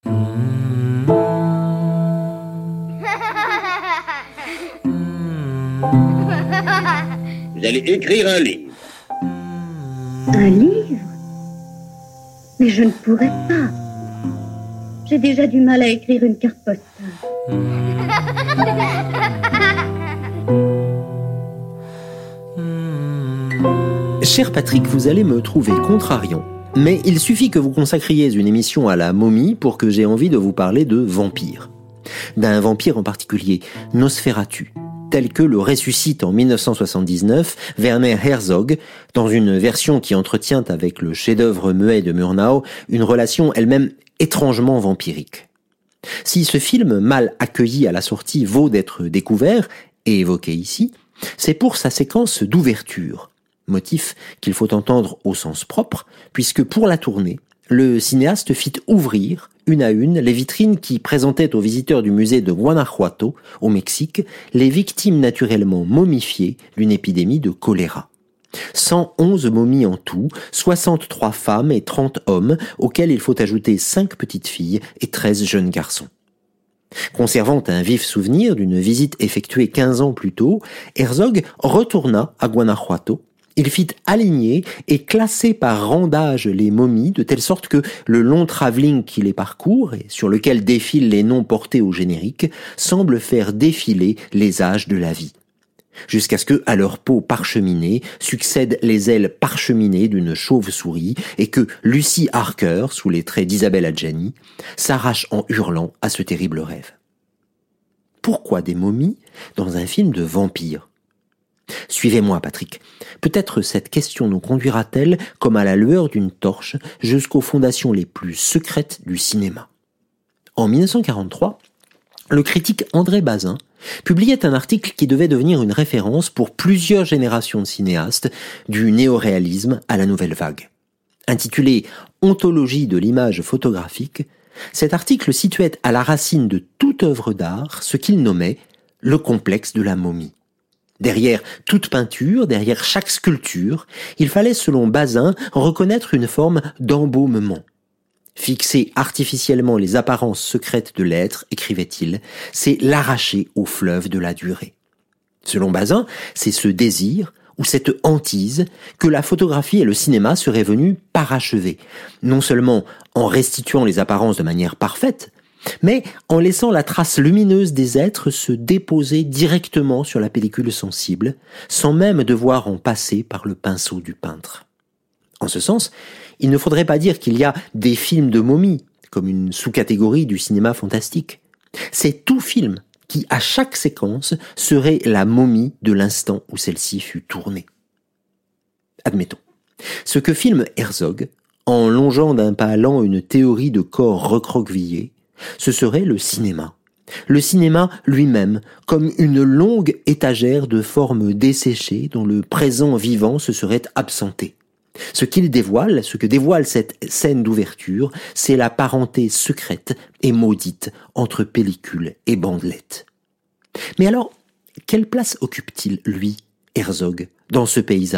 Vous allez écrire un livre. Un livre ? Mais je ne pourrais pas. J'ai déjà du mal à écrire une carte postale. Cher Patrick, vous allez me trouver contrariant, mais il suffit que vous consacriez une émission à la momie pour que j'ai envie de vous parler de vampires. D'un vampire en particulier, Nosferatu, tel que le ressuscite en dix-neuf cent soixante-dix-neuf Werner Herzog, dans une version qui entretient avec le chef-d'œuvre muet de Murnau une relation elle-même étrangement vampirique. Si ce film, mal accueilli à la sortie, vaut d'être découvert et évoqué ici, C'est pour sa séquence d'ouverture, motif qu'il faut entendre au sens propre, puisque pour la tournée, le cinéaste fit ouvrir, une à une, les vitrines qui présentaient aux visiteurs du musée de Guanajuato, au Mexique, les victimes naturellement momifiées d'une épidémie de choléra. cent onze momies en tout, soixante-trois femmes et trente hommes, auxquels il faut ajouter cinq petites filles et treize jeunes garçons. Conservant un vif souvenir d'une visite effectuée quinze ans plus tôt, Herzog retourna à Guanajuato. Il fit aligner et classer par rang d'âge les momies de telle sorte que le long travelling qui les parcourt et sur lequel défilent les noms portés au générique semble faire défiler les âges de la vie. Jusqu'à ce que, à leur peau parcheminée, succèdent les ailes parcheminées d'une chauve-souris et que Lucy Harker, sous les traits d'Isabelle Adjani, s'arrache en hurlant à ce terrible rêve. Pourquoi des momies dans un film de vampires ? Suivez-moi, Patrick. Peut-être cette question nous conduira-t-elle, comme à la lueur d'une torche, jusqu'aux fondations les plus secrètes du cinéma. En dix-neuf cent quarante-trois, le critique André Bazin publiait un article qui devait devenir une référence pour plusieurs générations de cinéastes, du néoréalisme à la nouvelle vague. Intitulé « Ontologie de l'image photographique », cet article situait à la racine de toute œuvre d'art ce qu'il nommait « le complexe de la momie ». Derrière toute peinture, derrière chaque sculpture, il fallait, selon Bazin, reconnaître une forme d'embaumement. Fixer artificiellement les apparences secrètes de l'être, écrivait-il, c'est l'arracher au fleuve de la durée. Selon Bazin, c'est ce désir, ou cette hantise, que la photographie et le cinéma seraient venus parachever, non seulement en restituant les apparences de manière parfaite, mais en laissant la trace lumineuse des êtres se déposer directement sur la pellicule sensible, sans même devoir en passer par le pinceau du peintre. En ce sens, il ne faudrait pas dire qu'il y a des films de momies, comme une sous-catégorie du cinéma fantastique. C'est tout film qui, à chaque séquence, serait la momie de l'instant où celle-ci fut tournée. Admettons. Ce que filme Herzog, en longeant d'un pas lent une théorie de corps recroquevillés, ce serait le cinéma. Le cinéma lui-même, comme une longue étagère de formes desséchées dont le présent vivant se serait absenté. Ce qu'il dévoile, ce que dévoile cette scène d'ouverture, c'est la parenté secrète et maudite entre pellicule et bandelette. Mais alors, quelle place occupe-t-il, lui, Herzog, dans ce paysage ?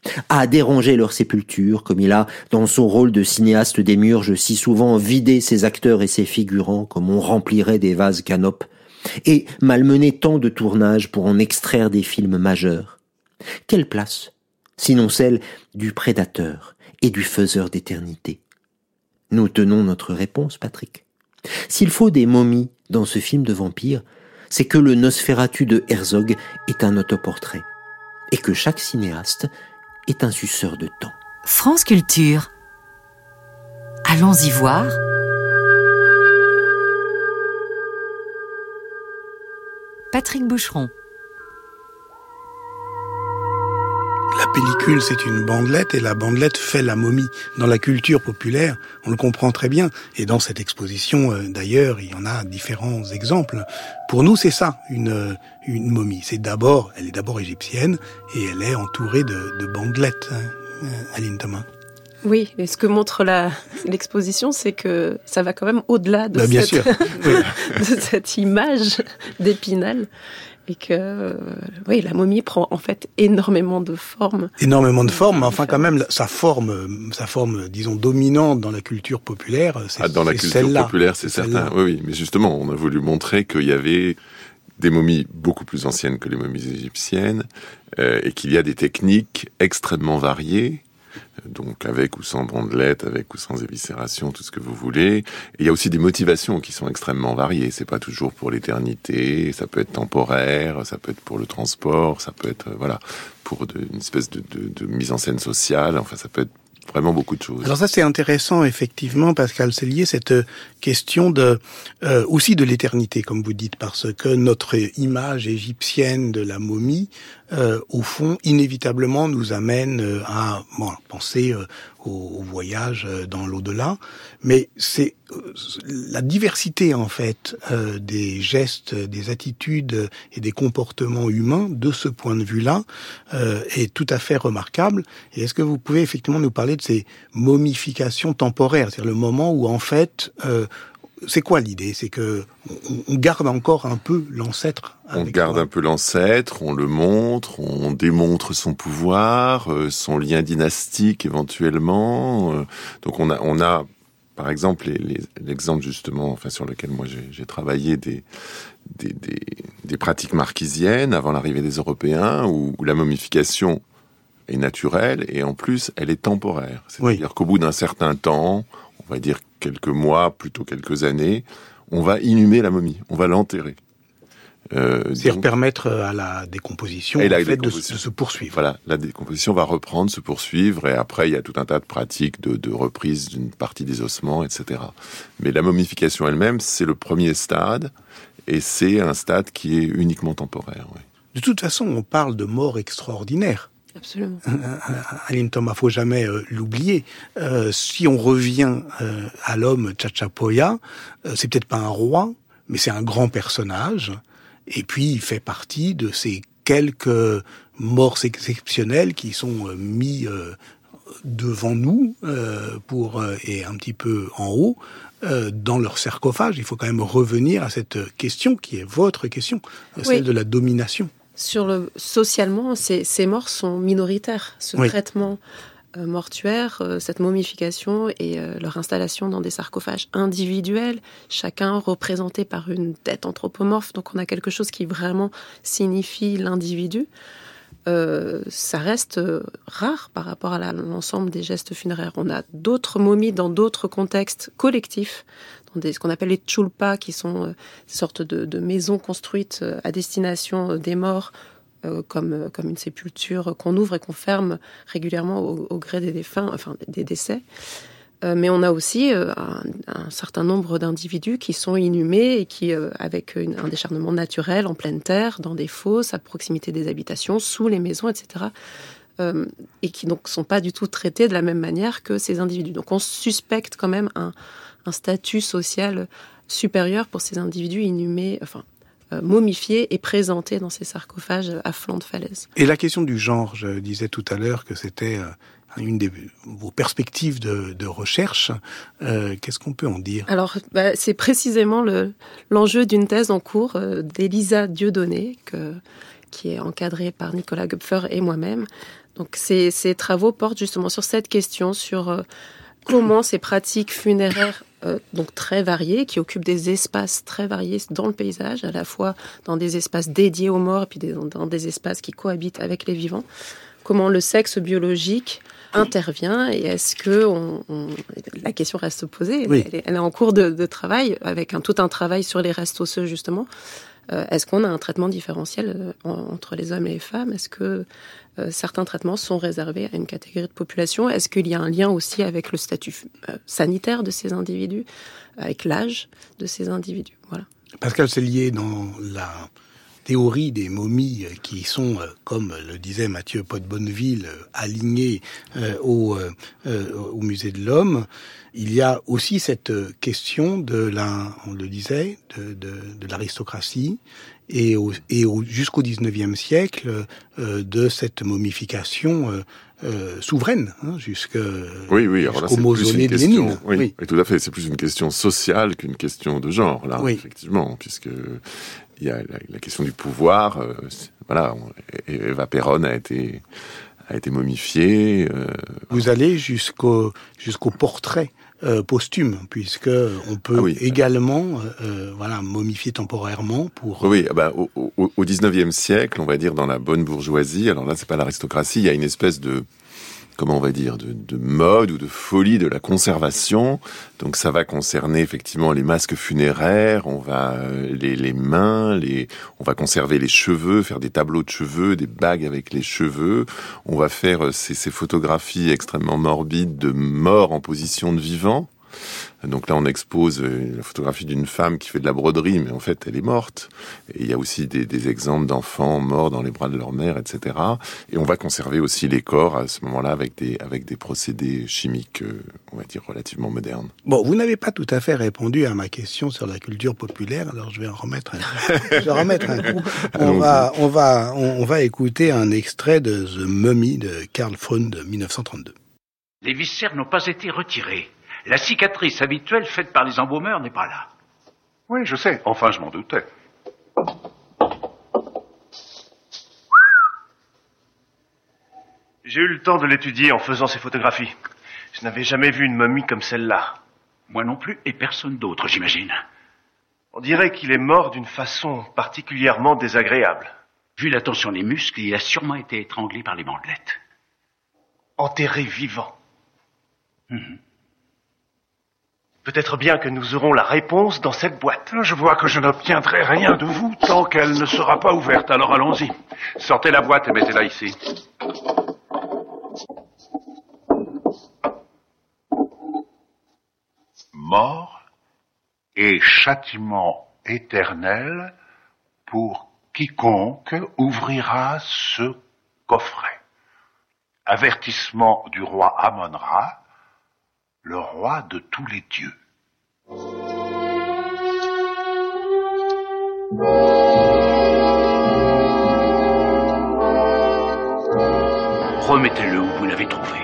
À déranger leur sépulture, comme il a, dans son rôle de cinéaste démiurge, si souvent vidé ses acteurs et ses figurants comme on remplirait des vases canopes, et malmené tant de tournages pour en extraire des films majeurs. Quelle place, sinon celle du prédateur et du faiseur d'éternité ? Nous tenons notre réponse, Patrick. S'il faut des momies dans ce film de vampire, c'est que le Nosferatu de Herzog est un autoportrait, et que chaque cinéaste est un suceur de temps. France Culture. Allons-y voir. Patrick Boucheron. La pellicule, c'est une bandelette et la bandelette fait la momie. Dans la culture populaire, on le comprend très bien. Et dans cette exposition, euh, d'ailleurs, il y en a différents exemples. Pour nous, c'est ça, une, une momie. C'est d'abord, elle est d'abord égyptienne et elle est entourée de, de bandelettes, hein, Aline Thomas. Oui, et ce que montre la, l'exposition, c'est que ça va quand même au-delà de, bah, bien cette, sûr. Oui. de cette image d'Épinal. Et que, euh, oui, la momie prend en fait énormément de formes. Énormément de formes, mais enfin quand même, sa forme, sa forme, disons, dominante dans la culture populaire, c'est, ah, dans la c'est culture celle-là. populaire, c'est, c'est certain. Oui, oui, mais justement, on a voulu montrer qu'il y avait des momies beaucoup plus anciennes que les momies égyptiennes, euh, et qu'il y a des techniques extrêmement variées, donc avec ou sans bandelette, avec ou sans éviscération, tout ce que vous voulez. Et il y a aussi des motivations qui sont extrêmement variées. C'est pas toujours pour l'éternité, ça peut être temporaire, ça peut être pour le transport, ça peut être, voilà, pour de, une espèce de, de, de mise en scène sociale, enfin ça peut être vraiment beaucoup de choses. Alors ça c'est intéressant effectivement, Pascal Sellier, cette question de euh, aussi de l'éternité comme vous dites, parce que notre image égyptienne de la momie euh, au fond, inévitablement nous amène euh, à bon, penser euh, au, au voyage euh, dans l'au-delà. Mais c'est euh, la diversité, en fait, euh, des gestes, des attitudes et des comportements humains, de ce point de vue-là, euh, est tout à fait remarquable. Et est-ce que vous pouvez effectivement nous parler de ces momifications temporaires, c'est-à-dire le moment où, en fait, euh, c'est quoi l'idée? C'est que on garde encore un peu l'ancêtre. On garde toi. un peu l'ancêtre, on le montre, on démontre son pouvoir, euh, son lien dynastique éventuellement. Euh, donc on a, on a, par exemple, les, les, l'exemple justement, enfin sur lequel moi j'ai, j'ai travaillé des, des, des, des pratiques marquisiennes avant l'arrivée des Européens, où, où la momification est naturelle et en plus elle est temporaire. C'est-à-dire oui. qu'au bout d'un certain temps, on va dire quelques mois, plutôt quelques années, on va inhumer la momie, on va l'enterrer. Euh, C'est-à-dire donc, permettre à la décomposition, et la en fait, décomposition. De, de se poursuivre. Voilà, la décomposition va reprendre, se poursuivre, et après il y a tout un tas de pratiques de, de reprise d'une partie des ossements, et cetera. Mais la momification elle-même, c'est le premier stade, et c'est un stade qui est uniquement temporaire. Oui. De toute façon, on parle de mort extraordinaire. Absolument. Halim Thomas, faut jamais euh, l'oublier. Euh, si on revient euh, à l'homme Chachapoya, euh, c'est peut-être pas un roi, mais c'est un grand personnage. Et puis, il fait partie de ces quelques morts exceptionnelles qui sont euh, mis euh, devant nous euh, pour euh, et un petit peu en haut euh, dans leur sarcophage. Il faut quand même revenir à cette question qui est votre question, oui. celle de la domination. Sur le socialement, ces, ces morts sont minoritaires. Ce oui. traitement euh, mortuaire, euh, cette momification et euh, leur installation dans des sarcophages individuels, chacun représenté par une tête anthropomorphe. Donc on a quelque chose qui vraiment signifie l'individu. Euh, ça reste euh, rare par rapport à la, l'ensemble des gestes funéraires. On a d'autres momies dans d'autres contextes collectifs, dans des, ce qu'on appelle les tchulpas, qui sont euh, des sortes de, de maisons construites euh, à destination euh, des morts, euh, comme, euh, comme une sépulture qu'on ouvre et qu'on ferme régulièrement au, au gré des défunts, enfin des décès. Euh, mais on a aussi euh, un, un certain nombre d'individus qui sont inhumés et qui, euh, avec une, un décharnement naturel en pleine terre, dans des fosses, à proximité des habitations, sous les maisons, et cetera, euh, et qui donc sont pas du tout traités de la même manière que ces individus. Donc on suspecte quand même un, un statut social supérieur pour ces individus inhumés, enfin euh, momifiés et présentés dans ces sarcophages à flanc de falaise. Et la question du genre, je disais tout à l'heure que c'était euh... une de vos perspectives de, de recherche. Euh, qu'est-ce qu'on peut en dire? Alors, bah, c'est précisément le, l'enjeu d'une thèse en cours euh, d'Elisa Dieudonné, que, qui est encadrée par Nicolas Gupfer et moi-même. Donc, ces, ces travaux portent justement sur cette question, sur euh, comment ces pratiques funéraires euh, donc très variées, qui occupent des espaces très variés dans le paysage, à la fois dans des espaces dédiés aux morts et puis des, dans des espaces qui cohabitent avec les vivants, comment le sexe biologique intervient et est-ce que on, on, la question reste posée, oui. elle, est, elle est en cours de, de travail avec un, tout un travail sur les restes osseux justement. Euh, est-ce qu'on a un traitement différentiel euh, en, entre les hommes et les femmes? Est-ce que euh, certains traitements sont réservés à une catégorie de population? Est-ce qu'il y a un lien aussi avec le statut euh, sanitaire de ces individus, avec l'âge de ces individus? Voilà. Pascal Sellier, dans la théorie des momies qui sont, comme le disait Mathieu Pot-Bonneville, alignées au, au musée de l'Homme, il y a aussi cette question de la, on le disait, de, de, de l'aristocratie et, au, et au, jusqu'au dix-neuvième siècle de cette momification euh, souveraine, hein, jusque, oui, oui, alors là, jusqu'au mausolée de Lénine. Oui, oui. oui, tout à fait. C'est plus une question sociale qu'une question de genre, là, oui. effectivement, puisque il y a la, la question du pouvoir. Euh, voilà, Eva Perón a été a été momifiée. Euh, Vous allez jusqu'au jusqu'au portrait euh, posthume, puisque on peut ah oui, également euh, voilà momifier temporairement pour. Oui, bah, au, au, au dix-neuvième siècle, on va dire dans la bonne bourgeoisie. Alors là, c'est pas l'aristocratie. Il y a une espèce de comment on va dire, de, de mode ou de folie de la conservation. Donc ça va concerner effectivement les masques funéraires, on va euh, les, les mains, les, on va conserver les cheveux, faire des tableaux de cheveux, des bagues avec les cheveux. On va faire euh, ces, ces photographies extrêmement morbides de morts en position de vivants. Donc là, on expose la photographie d'une femme qui fait de la broderie, mais en fait, elle est morte. Et il y a aussi des, des exemples d'enfants morts dans les bras de leur mère, et cetera. Et on va conserver aussi les corps à ce moment-là avec des, avec des procédés chimiques, euh, on va dire, relativement modernes. Bon, vous n'avez pas tout à fait répondu à ma question sur la culture populaire, alors je vais en remettre un, je vais en remettre un coup. On va, on va, on, on va écouter un extrait de The Mummy de Karl Freund de mille neuf cent trente-deux. Les viscères n'ont pas été retirés. La cicatrice habituelle faite par les embaumeurs n'est pas là. Oui, je sais. Enfin, je m'en doutais. J'ai eu le temps de l'étudier en faisant ces photographies. Je n'avais jamais vu une momie comme celle-là. Moi non plus, et personne d'autre, j'imagine. On dirait qu'il est mort d'une façon particulièrement désagréable. Vu la tension des muscles, il a sûrement été étranglé par les bandelettes. Enterré vivant. Mmh. Peut-être bien que nous aurons la réponse dans cette boîte. Je vois que je n'obtiendrai rien de vous tant qu'elle ne sera pas ouverte, alors allons-y. Sortez la boîte et mettez-la ici. Mort et châtiment éternel pour quiconque ouvrira ce coffret. Avertissement du roi Amon-Ra, le roi de tous les dieux. Remettez-le où vous l'avez trouvé.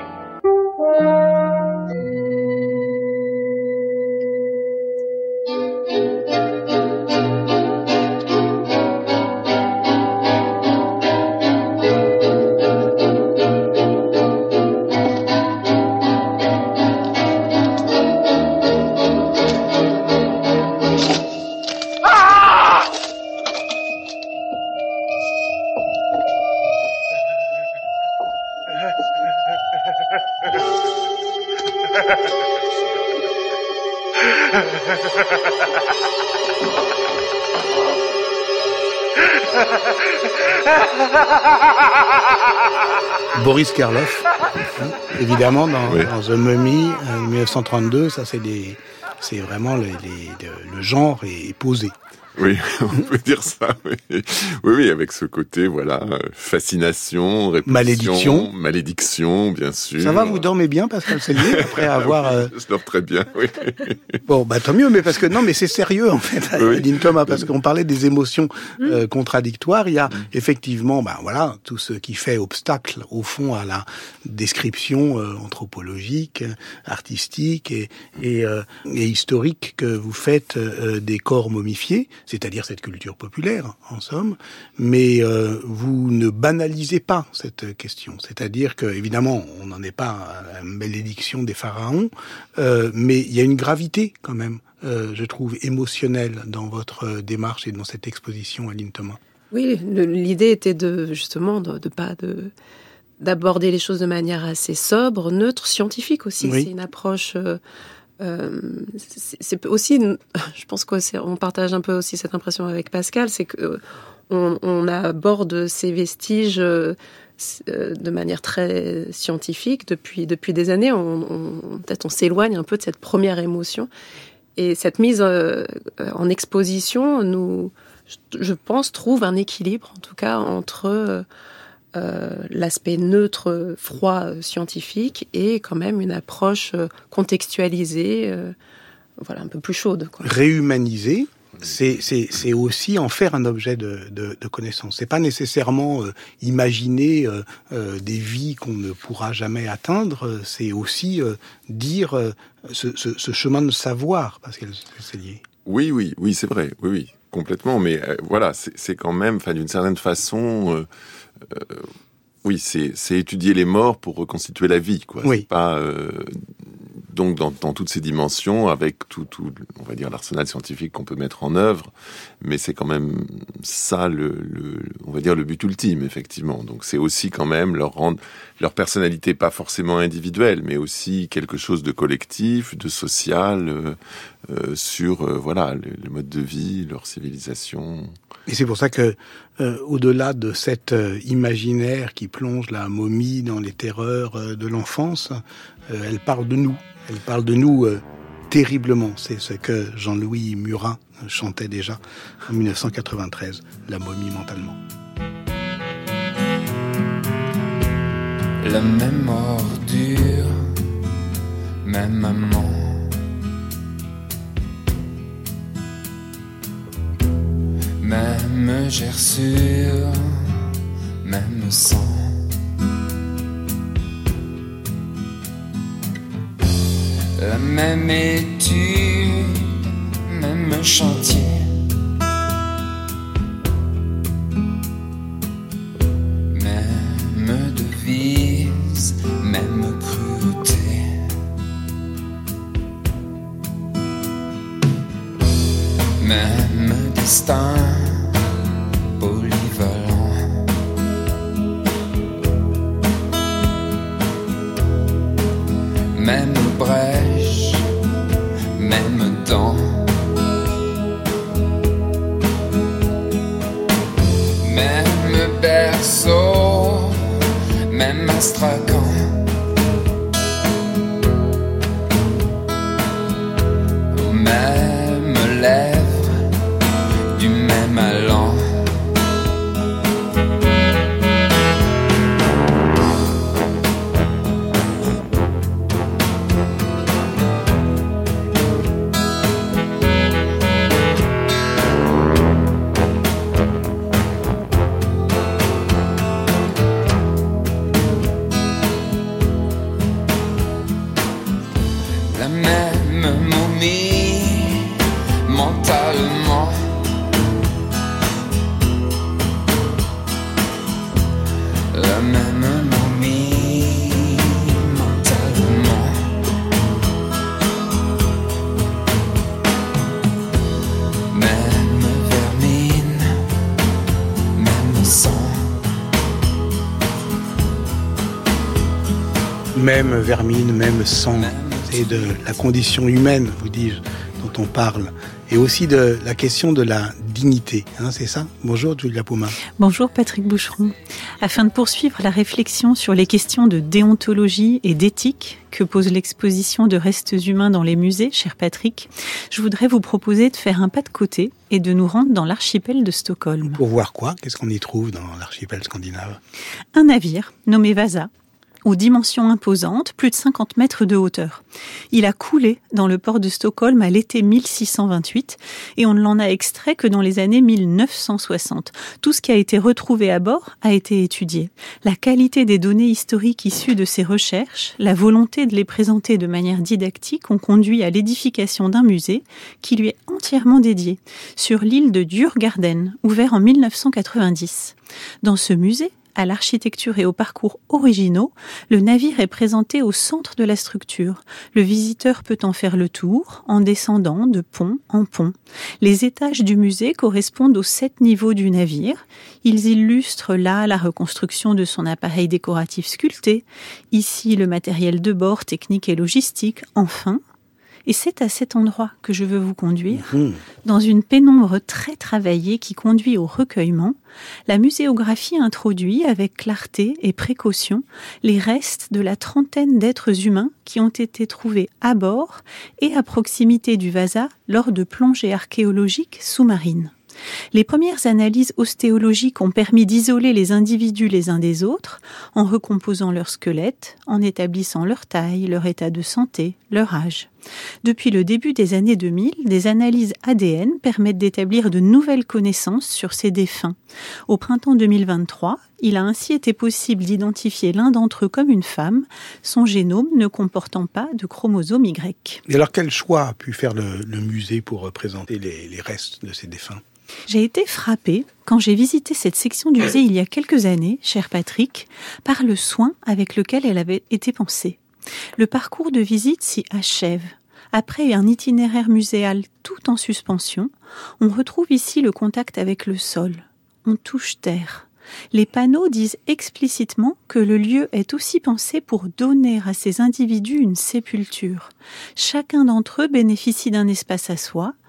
Boris Karloff, évidemment, dans, oui. dans The Mummy, en mille neuf cent trente-deux, ça c'est des, c'est vraiment les, les, le genre est posé. Oui, on peut dire ça. Oui, oui, oui, avec ce côté, voilà, fascination, répulsion, malédiction, malédiction, bien sûr. Ça va, vous dormez bien, Pascal Sellier, après avoir. Euh... Je dors très bien. Oui. Bon, bah tant mieux, mais parce que non, mais c'est sérieux en fait, oui. Aline Thomas, parce qu'on parlait des émotions euh, contradictoires. Il y a mmh. effectivement, bah voilà, tout ce qui fait obstacle au fond à la description euh, anthropologique, artistique et et, euh, et historique que vous faites euh, des corps momifiés. C'est-à-dire cette culture populaire, en somme, mais euh, vous ne banalisez pas cette question. C'est-à-dire que, évidemment, on n'en est pas à la malédiction des pharaons, euh, mais il y a une gravité, quand même, euh, je trouve, émotionnelle dans votre démarche et dans cette exposition, Aline Thomas. Oui, le, l'idée était de, justement, de, de pas de... d'aborder les choses de manière assez sobre, neutre, scientifique aussi. Oui. C'est une approche... Euh, Euh, c'est, c'est aussi, je pense qu'on partage un peu aussi cette impression avec Pascal, c'est que on, on aborde ces vestiges euh, de manière très scientifique depuis depuis des années. On, on, peut-être on s'éloigne un peu de cette première émotion et cette mise euh, en exposition nous, je pense, trouve un équilibre en tout cas entre euh, Euh, l'aspect neutre, froid, euh, scientifique, et quand même une approche euh, contextualisée, euh, voilà, un peu plus chaude, quoi. Réhumaniser, c'est, c'est, c'est aussi en faire un objet de, de, de connaissance. C'est pas nécessairement euh, imaginer euh, euh, des vies qu'on ne pourra jamais atteindre, c'est aussi euh, dire euh, ce, ce, ce chemin de savoir, parce que c'est lié. Oui, oui, oui, c'est vrai, oui, oui, complètement, mais euh, voilà, c'est, c'est quand même, enfin, d'une certaine façon... Euh, Euh, oui, c'est, c'est étudier les morts pour reconstituer la vie, quoi. Oui. C'est pas euh, donc dans, dans toutes ces dimensions, avec tout, tout, on va dire l'arsenal scientifique qu'on peut mettre en œuvre, mais c'est quand même ça le, le, on va dire le but ultime, effectivement. Donc c'est aussi quand même leur rendre leur personnalité pas forcément individuelle, mais aussi quelque chose de collectif, de social, euh, euh, sur euh, voilà le, le mode de vie, leur civilisation. Et c'est pour ça que, euh, au-delà de cet euh, imaginaire qui plonge la momie dans les terreurs euh, de l'enfance, euh, elle parle de nous. Elle parle de nous euh, terriblement. C'est ce que Jean-Louis Murat chantait déjà en dix-neuf cent quatre-vingt-treize, La momie mentalement. La même ordure, même maman. Même gerçure, même sang. La même étude, même chantier. Même devise, même cruauté. Même destin polyvalent. Même brèche, même dent. Même berceau, même astracan. Même lèvres du même allant. La même momie mentalement. La même momie mentalement. Même vermine, même sang. Même vermine, même sang. C'est de la condition humaine, vous dis-je, dont on parle. Et aussi de la question de la dignité, hein, c'est ça? Bonjour Julia Pouma. Bonjour Patrick Boucheron. Afin de poursuivre la réflexion sur les questions de déontologie et d'éthique que pose l'exposition de restes humains dans les musées, cher Patrick, je voudrais vous proposer de faire un pas de côté et de nous rendre dans l'archipel de Stockholm. Pour voir quoi? Qu'est-ce qu'on y trouve dans l'archipel scandinave? Un navire nommé Vasa, aux dimensions imposantes, plus de cinquante mètres de hauteur. Il a coulé dans le port de Stockholm à l'été mille six cent vingt-huit et on ne l'en a extrait que dans les années mille neuf cent soixante. Tout ce qui a été retrouvé à bord a été étudié. La qualité des données historiques issues de ces recherches, la volonté de les présenter de manière didactique ont conduit à l'édification d'un musée qui lui est entièrement dédié, sur l'île de Djurgården, ouvert en mille neuf cent quatre-vingt-dix. Dans ce musée, à l'architecture et au parcours originaux, le navire est présenté au centre de la structure. Le visiteur peut en faire le tour en descendant de pont en pont. Les étages du musée correspondent aux sept niveaux du navire. Ils illustrent là la reconstruction de son appareil décoratif sculpté, ici le matériel de bord, technique et logistique, enfin. Et c'est à cet endroit que je veux vous conduire, mmh. dans une pénombre très travaillée qui conduit au recueillement. La muséographie introduit avec clarté et précaution les restes de la trentaine d'êtres humains qui ont été trouvés à bord et à proximité du Vasa lors de plongées archéologiques sous-marines. Les premières analyses ostéologiques ont permis d'isoler les individus les uns des autres en recomposant leur squelette, en établissant leur taille, leur état de santé, leur âge. Depuis le début des années deux mille, des analyses A D N permettent d'établir de nouvelles connaissances sur ces défunts. Au printemps deux mille vingt-trois, il a ainsi été possible d'identifier l'un d'entre eux comme une femme, son génome ne comportant pas de chromosome Y. Et alors quel choix a pu faire le, le musée pour représenter les, les restes de ces défunts ? J'ai été frappée, quand j'ai visité cette section du musée il y a quelques années, cher Patrick, par le soin avec lequel elle avait été pensée. Le parcours de visite s'y achève. Après un itinéraire muséal tout en suspension, on retrouve ici le contact avec le sol. On touche terre. Les panneaux disent explicitement que le lieu est aussi pensé pour donner à ces individus une sépulture. Chacun d'entre eux bénéficie d'un espace à soi,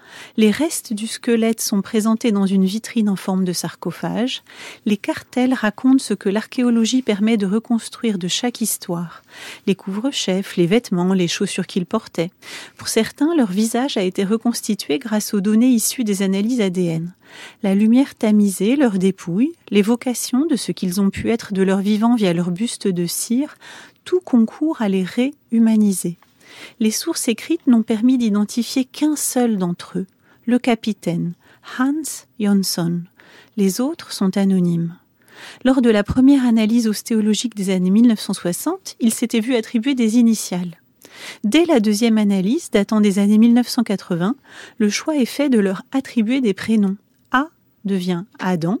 Les restes du squelette sont présentés dans une vitrine en forme de sarcophage. Les cartels racontent ce que l'archéologie permet de reconstruire de chaque histoire. Les couvre-chefs, les vêtements, les chaussures qu'ils portaient. Pour certains, leur visage a été reconstitué grâce aux données issues des analyses A D N. La lumière tamisée, leurs dépouilles, l'évocation de ce qu'ils ont pu être de leur vivant via leur buste de cire, tout concourt à les réhumaniser. Les sources écrites n'ont permis d'identifier qu'un seul d'entre eux, le capitaine, Hans Jonsson. Les autres sont anonymes. Lors de la première analyse ostéologique des années mille neuf cent soixante, il s'était vu attribuer des initiales. Dès la deuxième analyse, datant des années mille neuf cent quatre-vingts, le choix est fait de leur attribuer des prénoms. A devient Adam,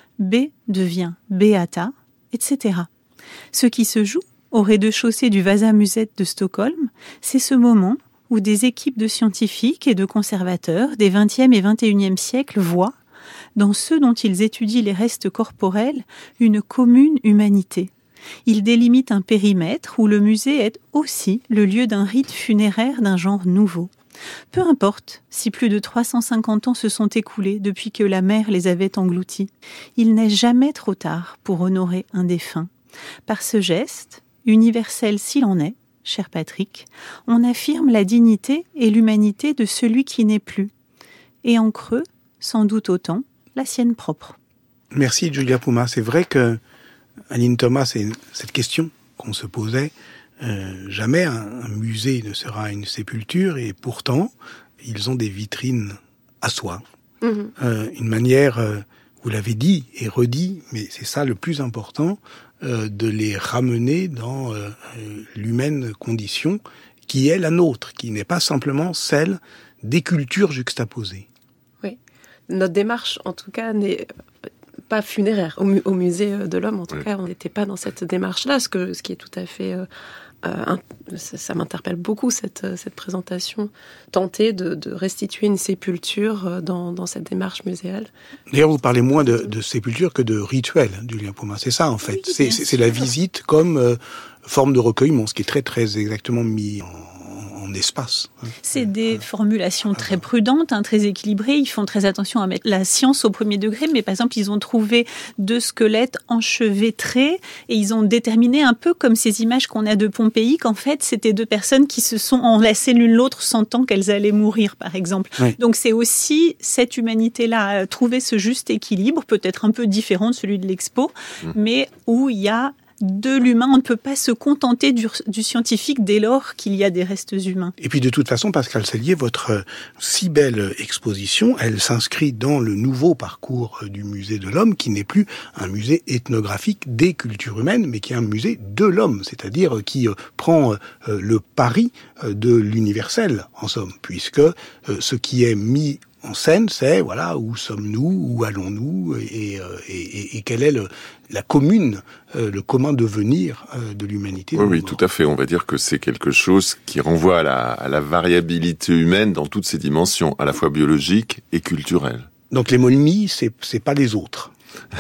B devient Beata, et cetera. Ce qui se joue au rez-de-chaussée du Vasamuseet de Stockholm, c'est ce moment où des équipes de scientifiques et de conservateurs des vingtième et vingt et unième siècles voient, dans ceux dont ils étudient les restes corporels, une commune humanité. Ils délimitent un périmètre où le musée est aussi le lieu d'un rite funéraire d'un genre nouveau. Peu importe si plus de trois cent cinquante ans se sont écoulés depuis que la mer les avait engloutis, il n'est jamais trop tard pour honorer un défunt. Par ce geste, universel s'il en est, cher Patrick, on affirme la dignité et l'humanité de celui qui n'est plus, et en creux, sans doute autant, la sienne propre. Merci Julia Puma. C'est vrai que, Aline Thomas, c'est cette question qu'on se posait. Euh, jamais un, un musée ne sera une sépulture, et pourtant, ils ont des vitrines à soi. Mmh. Euh, une manière, euh, vous l'avez dit et redit, mais c'est ça le plus important, euh, de les ramener dans euh, l'humaine condition qui est la nôtre, qui n'est pas simplement celle des cultures juxtaposées. Oui, notre démarche, en tout cas, n'est pas funéraire. Au, mu- au musée de l'homme, en tout oui. cas, on n'était pas dans cette démarche-là, ce, que, ce qui est tout à fait... Euh, Euh, ça, ça m'interpelle beaucoup, cette, cette présentation, tenter de, de restituer une sépulture dans, dans cette démarche muséale. D'ailleurs, vous parlez moins de, de sépulture que de rituel, Julia Puma. C'est ça, en fait. Oui, c'est, c'est, c'est la visite comme euh, forme de recueillement, ce qui est très, très exactement mis en, en espace. C'est des formulations très prudentes, hein, très équilibrées. Ils font très attention à mettre la science au premier degré, mais par exemple, ils ont trouvé deux squelettes enchevêtrés et ils ont déterminé un peu comme ces images qu'on a de Pompéi, qu'en fait, c'était deux personnes qui se sont enlacées l'une l'autre sentant qu'elles allaient mourir, par exemple. Oui. Donc, c'est aussi cette humanité-là, trouver ce juste équilibre, peut-être un peu différent de celui de l'expo, mmh. mais où il y a de l'humain. On ne peut pas se contenter du, du scientifique dès lors qu'il y a des restes humains. Et puis de toute façon, Pascal Sellier, votre si belle exposition, elle s'inscrit dans le nouveau parcours du musée de l'homme, qui n'est plus un musée ethnographique des cultures humaines, mais qui est un musée de l'homme, c'est-à-dire qui prend le pari de l'universel, en somme, puisque ce qui est mis en scène, c'est, voilà, où sommes-nous, où allons-nous, et, et, et, et quelle est le, la commune, euh, le commun devenir euh, de l'humanité. Oui, oui, tout à fait. On va dire que c'est quelque chose qui renvoie à la, à la variabilité humaine dans toutes ses dimensions, à la fois biologiques et culturelles. Donc les momies, c'est, c'est pas les autres.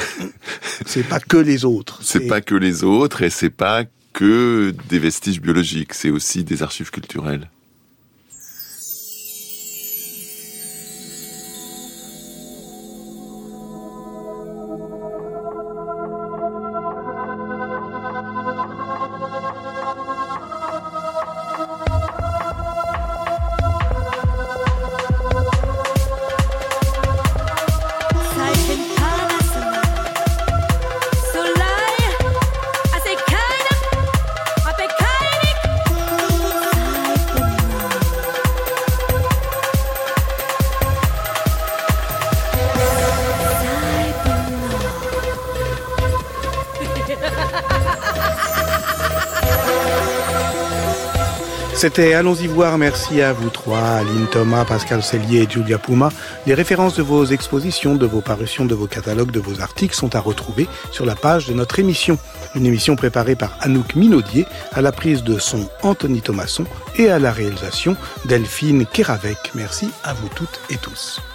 C'est pas que les autres. C'est, c'est pas que les autres, et c'est pas que des vestiges biologiques. C'est aussi des archives culturelles. C'était Allons-y voir, merci à vous trois, Aline Thomas, Pascal Sellier et Julia Puma. Les références de vos expositions, de vos parutions, de vos catalogues, de vos articles sont à retrouver sur la page de notre émission. Une émission préparée par Anouk Minaudier, à la prise de son Anthony Thomasson et à la réalisation Delphine Kéravec. Merci à vous toutes et tous.